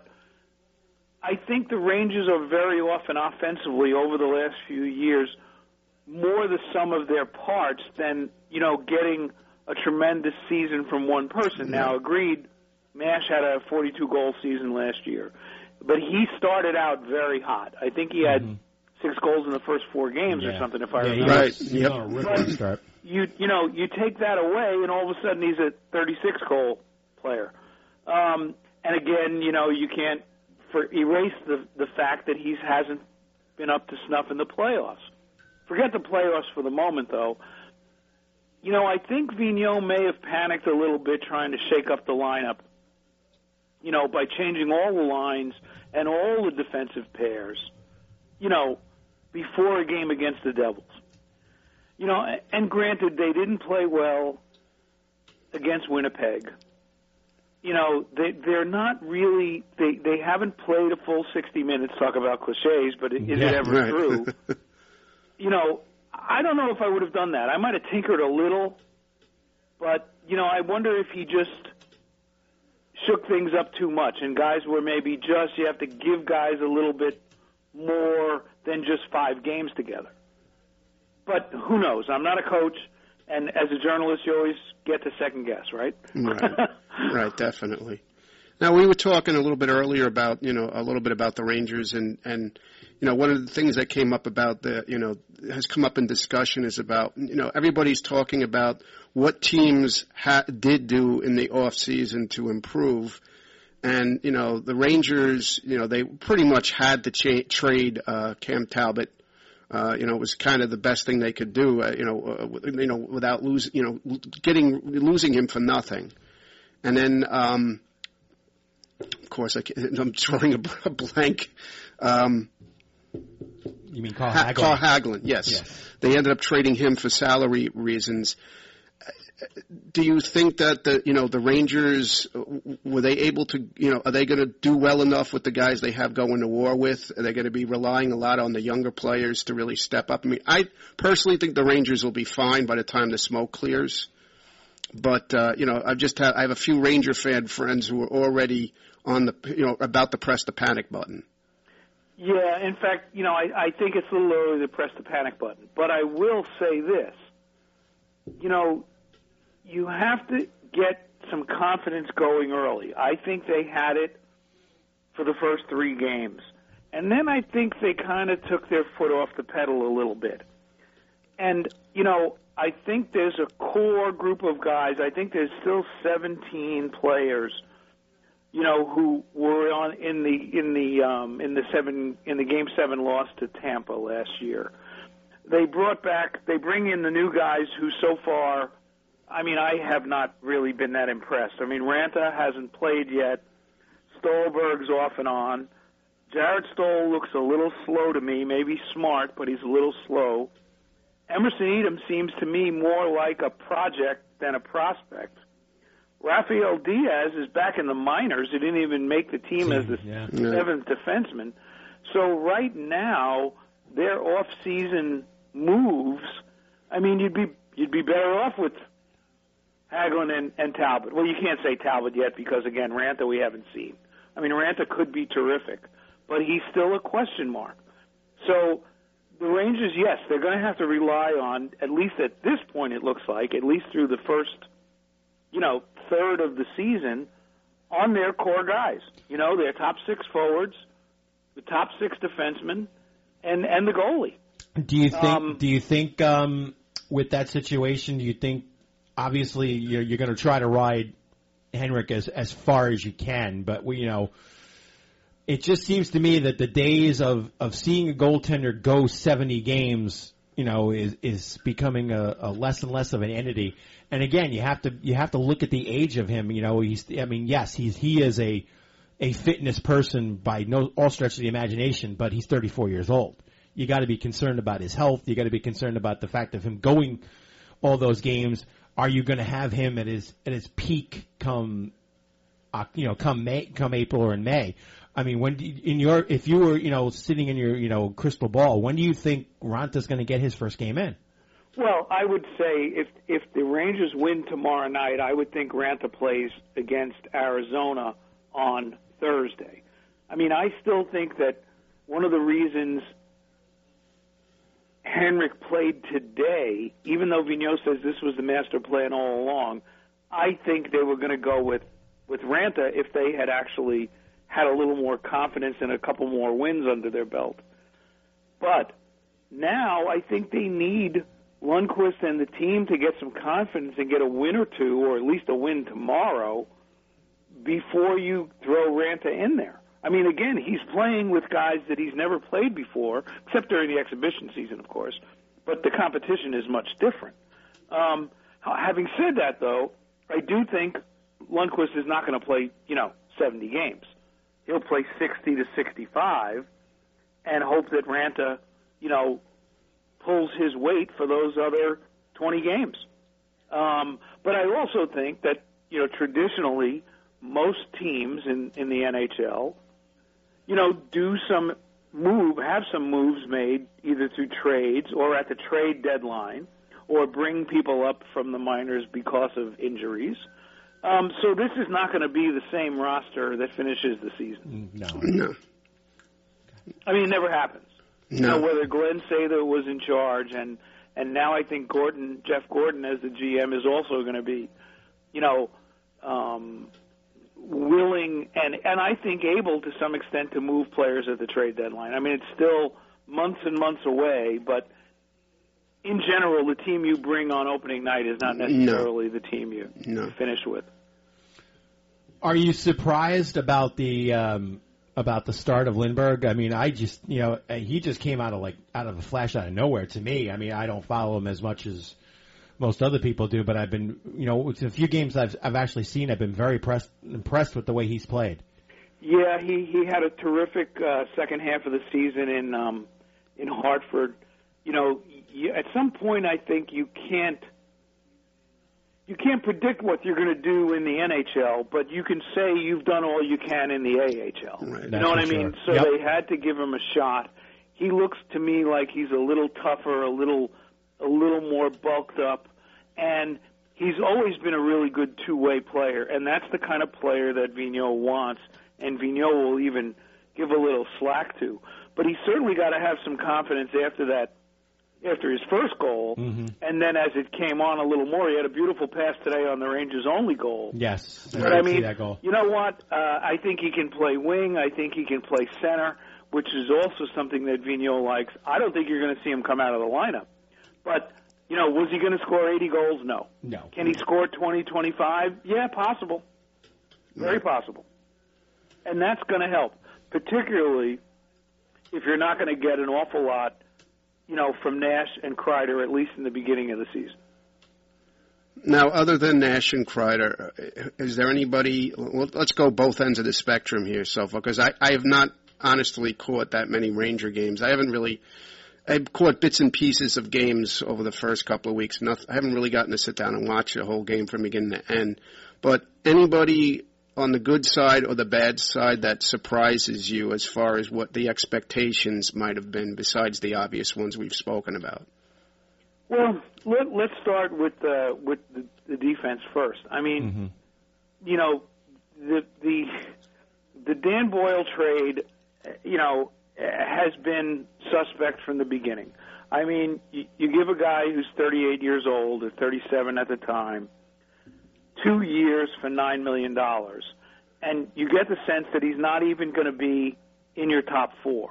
I think the Rangers are very often offensively over the last few years more the sum of their parts than, you know, getting a tremendous season from one person. Now, agreed, Nash had a forty-two goal season last year, but he started out very hot. I think he had mm-hmm. six goals in the first four games yeah. or something, if I yeah, remember. Right. Yep. But start. you you know, you take that away, and all of a sudden he's a thirty-six goal player. Um, and again, you know, you can't for erase the the fact that he hasn't been up to snuff in the playoffs. Forget the playoffs for the moment, though. You know, I think Vigneault may have panicked a little bit trying to shake up the lineup, you know, by changing all the lines and all the defensive pairs, you know, before a game against the Devils. You know, and granted, they didn't play well against Winnipeg. you know, they, they're not really, they, they haven't played a full sixty minutes, talk about cliches, but is yeah, it ever right. true? You know, I don't know if I would have done that. I might have tinkered a little, but, you know, I wonder if he just shook things up too much, and guys were maybe just, you have to give guys a little bit more than just five games together. But who knows? I'm not a coach, and as a journalist, you always get to second guess, right? Right, right, definitely. Now, we were talking a little bit earlier about, you know, a little bit about the Rangers, and, and you know, one of the things that came up about the, you know, has come up in discussion is about, you know, everybody's talking about what teams ha- did do in the off season to improve. And, you know, the Rangers, you know, they pretty much had to cha- trade uh, Cam Talbot. Uh, you know, it was kind of the best thing they could do, uh, you know, uh, you know, without losing, you know, getting, losing him for nothing. And then, um, of course, I can't, I'm drawing a, a blank. Um, you mean Carl ha- Hagelin? Carl Hagelin, yes. yes. They ended up trading him for salary reasons. Do you think that the, you know, the Rangers, were they able to, you know, are they going to do well enough with the guys they have going to war with? Are they going to be relying a lot on the younger players to really step up? I mean, I personally think the Rangers will be fine by the time the smoke clears. But, uh, you know, I've just had, I have a few Ranger fan friends who are already on the, you know, about to press the panic button. Yeah, in fact, you know, I, I think it's a little early to press the panic button. But I will say this, you know, you have to get some confidence going early. I think they had it for the first three games. And then I think they kind of took their foot off the pedal a little bit. And, you know, I think there's a core group of guys. I think there's still seventeen players, you know, who were on in the in the um, in the seven in the game seven loss to Tampa last year. They brought back. They bring in the new guys who so far, I mean, I have not really been that impressed. I mean, Ranta hasn't played yet. Stolberg's off and on. Jared Stoll looks a little slow to me. Maybe smart, but he's a little slow. Emerson Edom seems to me more like a project than a prospect. Rafael Diaz is back in the minors. He didn't even make the team as the yeah. seventh defenseman. So right now, their off-season moves, I mean, you'd be you'd be better off with Hagelin and, and Talbot. Well, you can't say Talbot yet because, again, Ranta we haven't seen. I mean, Ranta could be terrific, but he's still a question mark. So the Rangers, yes, they're going to have to rely on, at least at this point it looks like, at least through the first, you know, third of the season, on their core guys. You know, their top six forwards, the top six defensemen, and, and the goalie. Do you think, Um, do you think um, with that situation, do you think, obviously, you're, you're going to try to ride Henrik as, as far as you can, but, we, you know, it just seems to me that the days of, of seeing a goaltender go seventy games, you know, is, is becoming a, a less and less of an entity. And again, you have to, you have to look at the age of him. You know, he's, I mean, yes, he's, he is a, a fitness person by no, all stretch of the imagination, but he's thirty-four years old. You got to be concerned about his health. You got to be concerned about the fact of him going all those games. Are you going to have him at his, at his peak come, uh, you know, come May, come April or in May? I mean, when do you, in your, if you were, you know, sitting in your, you know, crystal ball, when do you think Ranta's going to get his first game in? Well, I would say if if the Rangers win tomorrow night, I would think Ranta plays against Arizona on Thursday. I mean, I still think that one of the reasons Henrik played today, even though Vigneault says this was the master plan all along, I think they were going to go with, with Ranta if they had actually had a little more confidence and a couple more wins under their belt. But now I think they need Lundqvist and the team to get some confidence and get a win or two, or at least a win tomorrow, before you throw Ranta in there. I mean, again, he's playing with guys that he's never played before, except during the exhibition season, of course, but the competition is much different. Um, having said that, though, I do think Lundqvist is not going to play, you know, seventy games. He'll play sixty to sixty-five and hope that Ranta, you know, pulls his weight for those other twenty games. Um, but I also think that, you know, traditionally most teams in, in the N H L, you know, do some move, have some moves made either through trades or at the trade deadline, or bring people up from the minors because of injuries. Um, so this is not going to be the same roster that finishes the season. No. No. I mean, it never happens. No. You know, whether Glenn Sather was in charge, and, and now I think Gordon, Jeff Gordon as the G M is also going to be, you know, um, willing and, and I think able to some extent to move players at the trade deadline. I mean, it's still months and months away, but in general, the team you bring on opening night is not necessarily no. the team you no. finish with. Are you surprised about the um, about the start of Lindbergh? I mean, I just you know he just came out of like out of a flash out of nowhere to me. I mean, I don't follow him as much as most other people do, but I've been you know with a few games I've I've actually seen. I've been very pressed, impressed with the way he's played. Yeah, he he had a terrific uh, second half of the season in um, in Hartford. You know, you, at some point, I think you can't you can't predict what you're going to do in the N H L, but you can say you've done all you can in the A H L. Right. You That's know what I for mean? sure. So Yep. they had to give him a shot. He looks to me like he's a little tougher, a little a little more bulked up, and he's always been a really good two-way player, and that's the kind of player that Vigneault wants, and Vigneault will even give a little slack to. But he certainly got to have some confidence after that. After his first goal, mm-hmm. and then as it came on a little more, he had a beautiful pass today on the Rangers' only goal. Yes, but I mean, see that goal. You know what? Uh, I think he can play wing. I think he can play center, which is also something that Vigneault likes. I don't think you're going to see him come out of the lineup. But, you know, was he going to score eighty goals? No. No. Can he score twenty, twenty-five? Yeah, possible. Very possible. And that's going to help, particularly if you're not going to get an awful lot, you know, from Nash and Kreider, at least in the beginning of the season. Now, other than Nash and Kreider, is there anybody, well, let's go both ends of the spectrum here, Sofa, because I, I have not honestly caught that many Ranger games. I haven't really, I've caught bits and pieces of games over the first couple of weeks. Nothing, I haven't really gotten to sit down and watch the whole game from beginning to end. But anybody on the good side or the bad side that surprises you as far as what the expectations might have been besides the obvious ones we've spoken about? Well, let, let's start with uh, with the, the defense first. I mean, mm-hmm. you know, the the the Dan Boyle trade, you know, has been suspect from the beginning. I mean, you, you give a guy who's thirty-eight years old or thirty-seven at the time two years for nine million dollars, and you get the sense that he's not even going to be in your top four.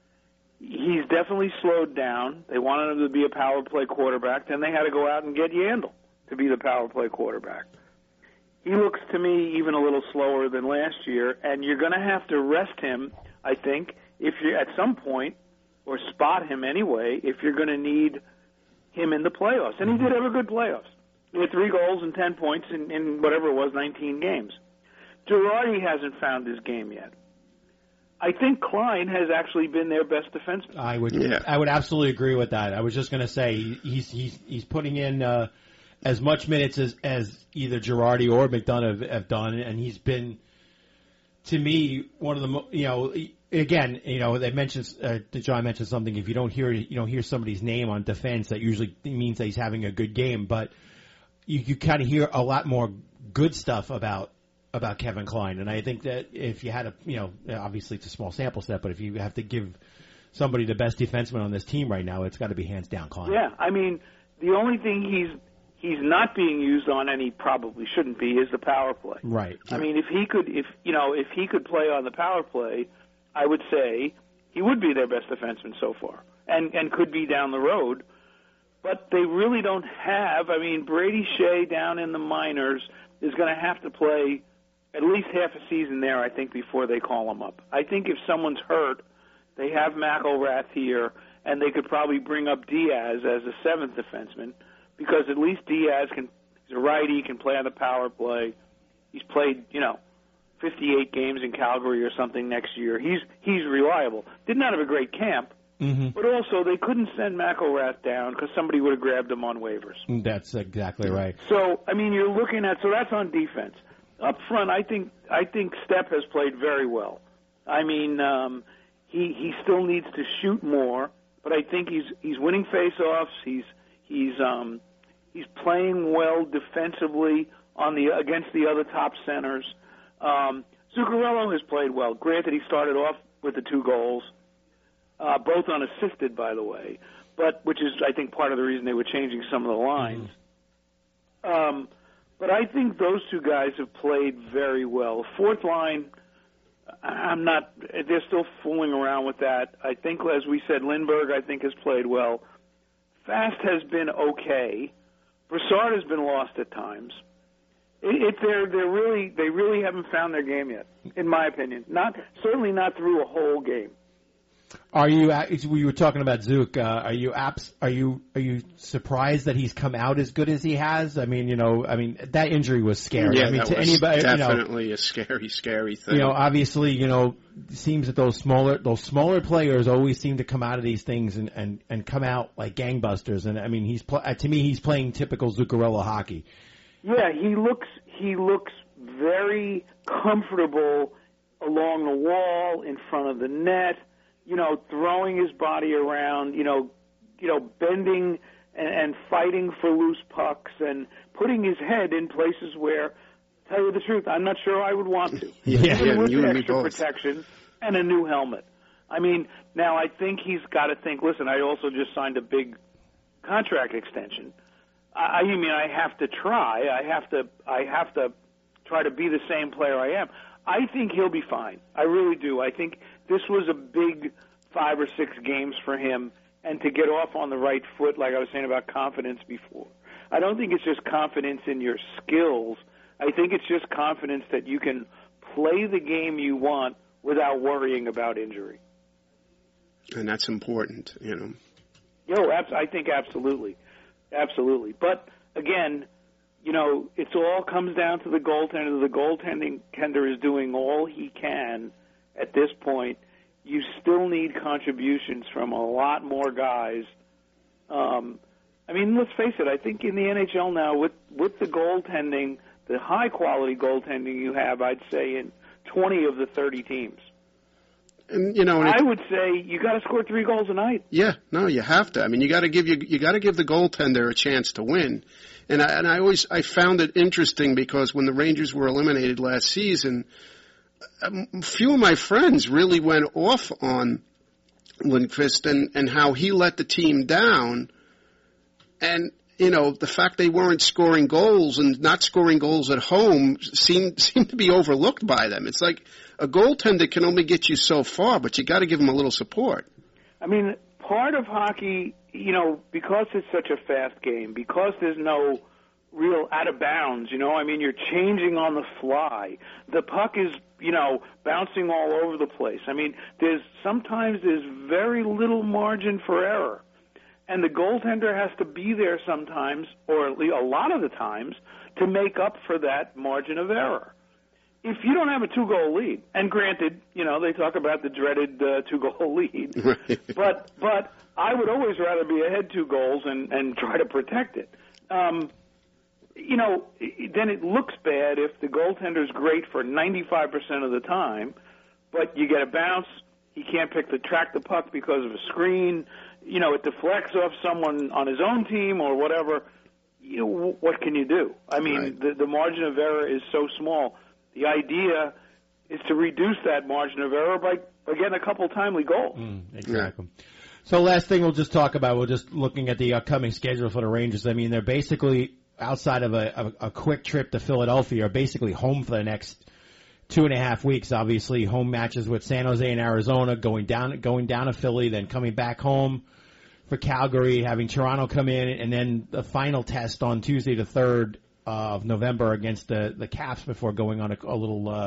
He's definitely slowed down. They wanted him to be a power play quarterback. Then they had to go out and get Yandel to be the power play quarterback. He looks to me even a little slower than last year, and you're going to have to rest him, I think, if you at some point, or spot him anyway, if you're going to need him in the playoffs. And he did have a good playoffs. He had three goals and ten points in, in whatever it was, nineteen games. Girardi hasn't found his game yet. I think Klein has actually been their best defenseman. I would, yeah. I would absolutely agree with that. I was just going to say he's he's he's putting in uh, as much minutes as, as either Girardi or McDonough have, have done, and he's been, to me, one of the mo- you know again you know they mentioned uh, John mentioned something. If you don't hear you don't hear somebody's name on defense, that usually means that he's having a good game, but you, you kind of hear a lot more good stuff about. about Kevin Klein, and I think that if you had a, you know, obviously it's a small sample set, but if you have to give somebody the best defenseman on this team right now, it's got to be hands down Klein. Yeah, I mean, the only thing he's he's not being used on, and he probably shouldn't be, is the power play. Right. I mean, if he could, if you know, if he could play on the power play, I would say he would be their best defenseman so far, and and could be down the road. But they really don't have. I mean, Brady Shea down in the minors is going to have to play at least half a season there, I think, before they call him up. I think if someone's hurt, they have McElrath here, and they could probably bring up Diaz as a seventh defenseman, because at least Diaz can, he's a righty, can play on the power play. He's played, you know, fifty-eight games in Calgary or something next year. He's he's reliable. Did not have a great camp, mm-hmm. but also they couldn't send McElrath down because somebody would have grabbed him on waivers. That's exactly right. So, I mean, you're looking at, so that's on defense. Up front, I think I think Stepp has played very well. I mean, um, he he still needs to shoot more, but I think he's he's winning faceoffs. He's he's um, he's playing well defensively on the against the other top centers. Um, Zuccarello has played well. Granted, he started off with the two goals, uh, both unassisted, by the way, but which is I think part of the reason they were changing some of the lines. Mm-hmm. Um, but I think those two guys have played very well. Fourth line, I'm not. They're still fooling around with that. I think, as we said, Lindbergh I think has played well. Fast has been okay. Brassard has been lost at times. It, it, they're they're really they really haven't found their game yet, in my opinion. Not certainly not through a whole game. Are you? We were talking about Zook. Uh, are you apps? Are you? Are you surprised that he's come out as good as he has? I mean, you know, I mean that injury was scary. Yeah, I mean, that to was anybody, definitely you know, a scary, scary thing. You know, obviously, you know, it seems that those smaller, those smaller players always seem to come out of these things and and, and come out like gangbusters. And I mean, he's pl- to me, he's playing typical Zuccarello hockey. Yeah, he looks he looks very comfortable along the wall in front of the net. You know, throwing his body around, you know, you know, bending and, and fighting for loose pucks and putting his head in places where, tell you the truth, I'm not sure I would want to. yeah, Even yeah, with you the and me extra both. protection and a new helmet. I mean, now I think he's got to think, listen, I also just signed a big contract extension. I, I mean, I have to try. I have to, I have to try to be the same player I am. I think he'll be fine. I really do. I think this was a big five or six games for him, and to get off on the right foot, like I was saying about confidence before. I don't think it's just confidence in your skills. I think it's just confidence that you can play the game you want without worrying about injury. And that's important, you know. Yo, I think absolutely. Absolutely. But, again, you know, it all comes down to the goaltender. The goaltending tender is doing all he can at this point. You still need contributions from a lot more guys. Um, I mean, let's face it. I think in the N H L now, with with the goaltending, the high quality goaltending you have, I'd say in twenty of the thirty teams. And you know, and I it, would say you got to score three goals a night. Yeah, no, you have to. I mean, you got to give you you got to give the goaltender a chance to win. And I, and I always I found it interesting because when the Rangers were eliminated last season, a few of my friends really went off on Lundqvist and, and how he let the team down. And, you know, the fact they weren't scoring goals and not scoring goals at home seemed, seemed to be overlooked by them. It's like a goaltender can only get you so far, but you got to give him a little support. I mean, part of hockey, you know, because it's such a fast game, because there's no real out of bounds, you know, I mean, you're changing on the fly. The puck is, you know, bouncing all over the place. I mean, there's sometimes there's very little margin for error. And the goaltender has to be there sometimes, or at least a lot of the times, to make up for that margin of error. If you don't have a two-goal lead, and granted, you know, they talk about the dreaded uh, two-goal lead, but but I would always rather be ahead two goals and, and try to protect it. Um, you know, then it looks bad if the goaltender's great for ninety-five percent of the time, but you get a bounce, he can't pick the track the puck because of a screen, you know, it deflects off someone on his own team or whatever. You know, what can you do? I mean, right. the, the margin of error is so small. The idea is to reduce that margin of error by, by getting a couple timely goals. Mm, exactly. Yeah. So last thing we'll just talk about, we're just looking at the upcoming schedule for the Rangers. I mean, they're basically, outside of a, a, a quick trip to Philadelphia, are basically home for the next two and a half weeks. Obviously, home matches with San Jose and Arizona, going down going down to Philly, then coming back home for Calgary, having Toronto come in, and then the final test on Tuesday the third of November against the the Caps before going on a, a little uh,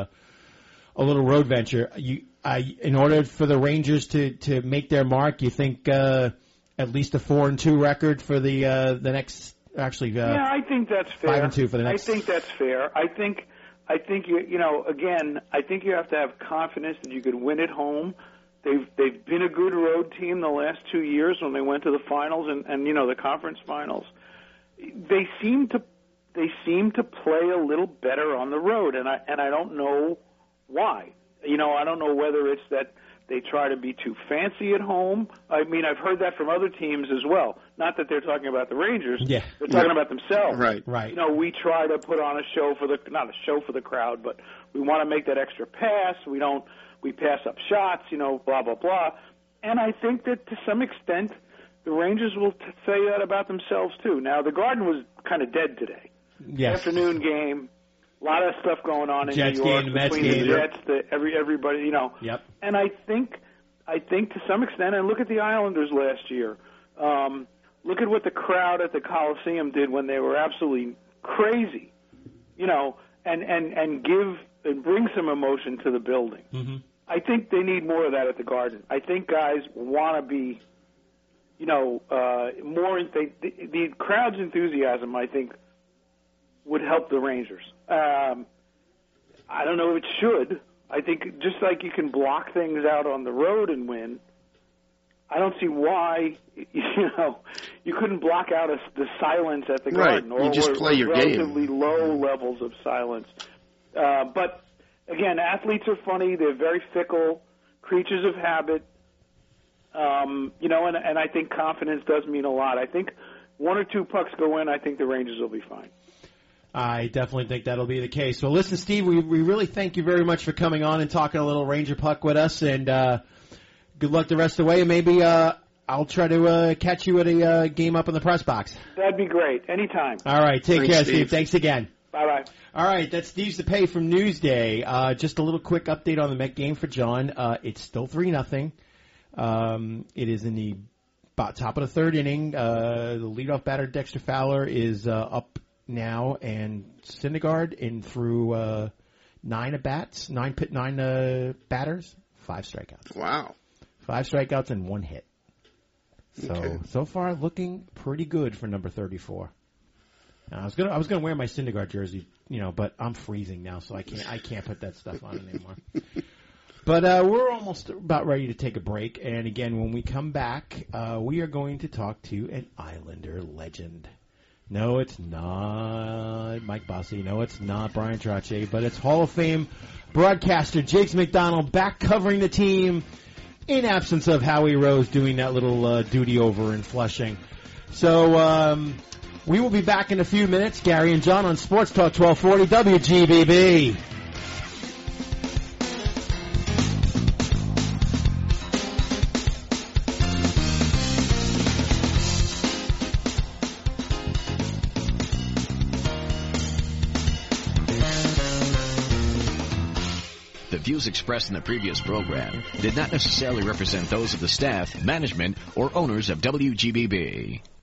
a little road venture. You, uh, in order for the Rangers to, to make their mark, you think uh, at least a four and two record for the uh, the next actually uh, yeah, I think that's fair. Five and two for the next. I think that's fair. I think I think you you know again I think you have to have confidence that you could win at home. They've they've been a good road team the last two years when they went to the finals and, and you know the conference finals. They seem to they seem to play a little better on the road, and I and I don't know why. You know, I don't know whether it's that they try to be too fancy at home. I mean, I've heard that from other teams as well. Not that they're talking about the Rangers. Yeah. They're talking yeah. about themselves. Right, right. You know, we try to put on a show for the, not a show for the crowd, but we want to make that extra pass. We don't, we pass up shots, you know, blah, blah, blah. And I think that to some extent, the Rangers will t- say that about themselves too. Now, the Garden was kind of dead today. Yes. Afternoon game. A lot of stuff going on in Jets New York game, the Mets between game. the Jets, the every everybody, you know. Yep. And I think, I think to some extent, and look at the Islanders last year. Um, look at what the crowd at the Coliseum did when they were absolutely crazy, you know, and and and give and bring some emotion to the building. Mm-hmm. I think they need more of that at the Garden. I think guys want to be, you know, uh, more. They, the, the crowd's enthusiasm, I think, would help the Rangers. Um, I don't know if it should. I think just like you can block things out on the road and win, I don't see why, you know, you couldn't block out a, the silence at the right. Garden. Or, you just or, play or your relatively game. low levels of silence. Uh, but, again, athletes are funny. They're very fickle, creatures of habit. Um, you know, and, and I think confidence does mean a lot. I think one or two pucks go in, I think the Rangers will be fine. I definitely think that'll be the case. So listen, Steve, we, we really thank you very much for coming on and talking a little Ranger puck with us, and uh, good luck the rest of the way. And maybe uh, I'll try to uh, catch you at a uh, game up in the press box. That'd be great. Anytime. All right. Take Thanks, care, Steve. Steve. Thanks again. Bye-bye. All right. That's Steve Zapay from Newsday. Uh, just a little quick update on the Met game for John. Uh, it's still three nothing. Um, it is in the about top of the third inning. Uh, the leadoff batter, Dexter Fowler, is uh, up now, and Syndergaard in through uh, nine at bats, nine pit, nine uh, batters, five strikeouts. Wow, five strikeouts and one hit. So okay. so far, looking pretty good for number thirty-four. Now, I was gonna I was gonna wear my Syndergaard jersey, you know, but I'm freezing now, so I can't I can't put that stuff on anymore. But uh, we're almost about ready to take a break, and again, when we come back, uh, we are going to talk to an Islander legend. No, it's not Mike Bossy. No, it's not Brian Trottier, but it's Hall of Fame broadcaster Jakes McDonald back covering the team in absence of Howie Rose doing that little uh, duty over in Flushing. So um, we will be back in a few minutes. Gary and John on Sports Talk twelve forty W G B B. The views expressed in the previous program did not necessarily represent those of the staff, management, or owners of W G B B.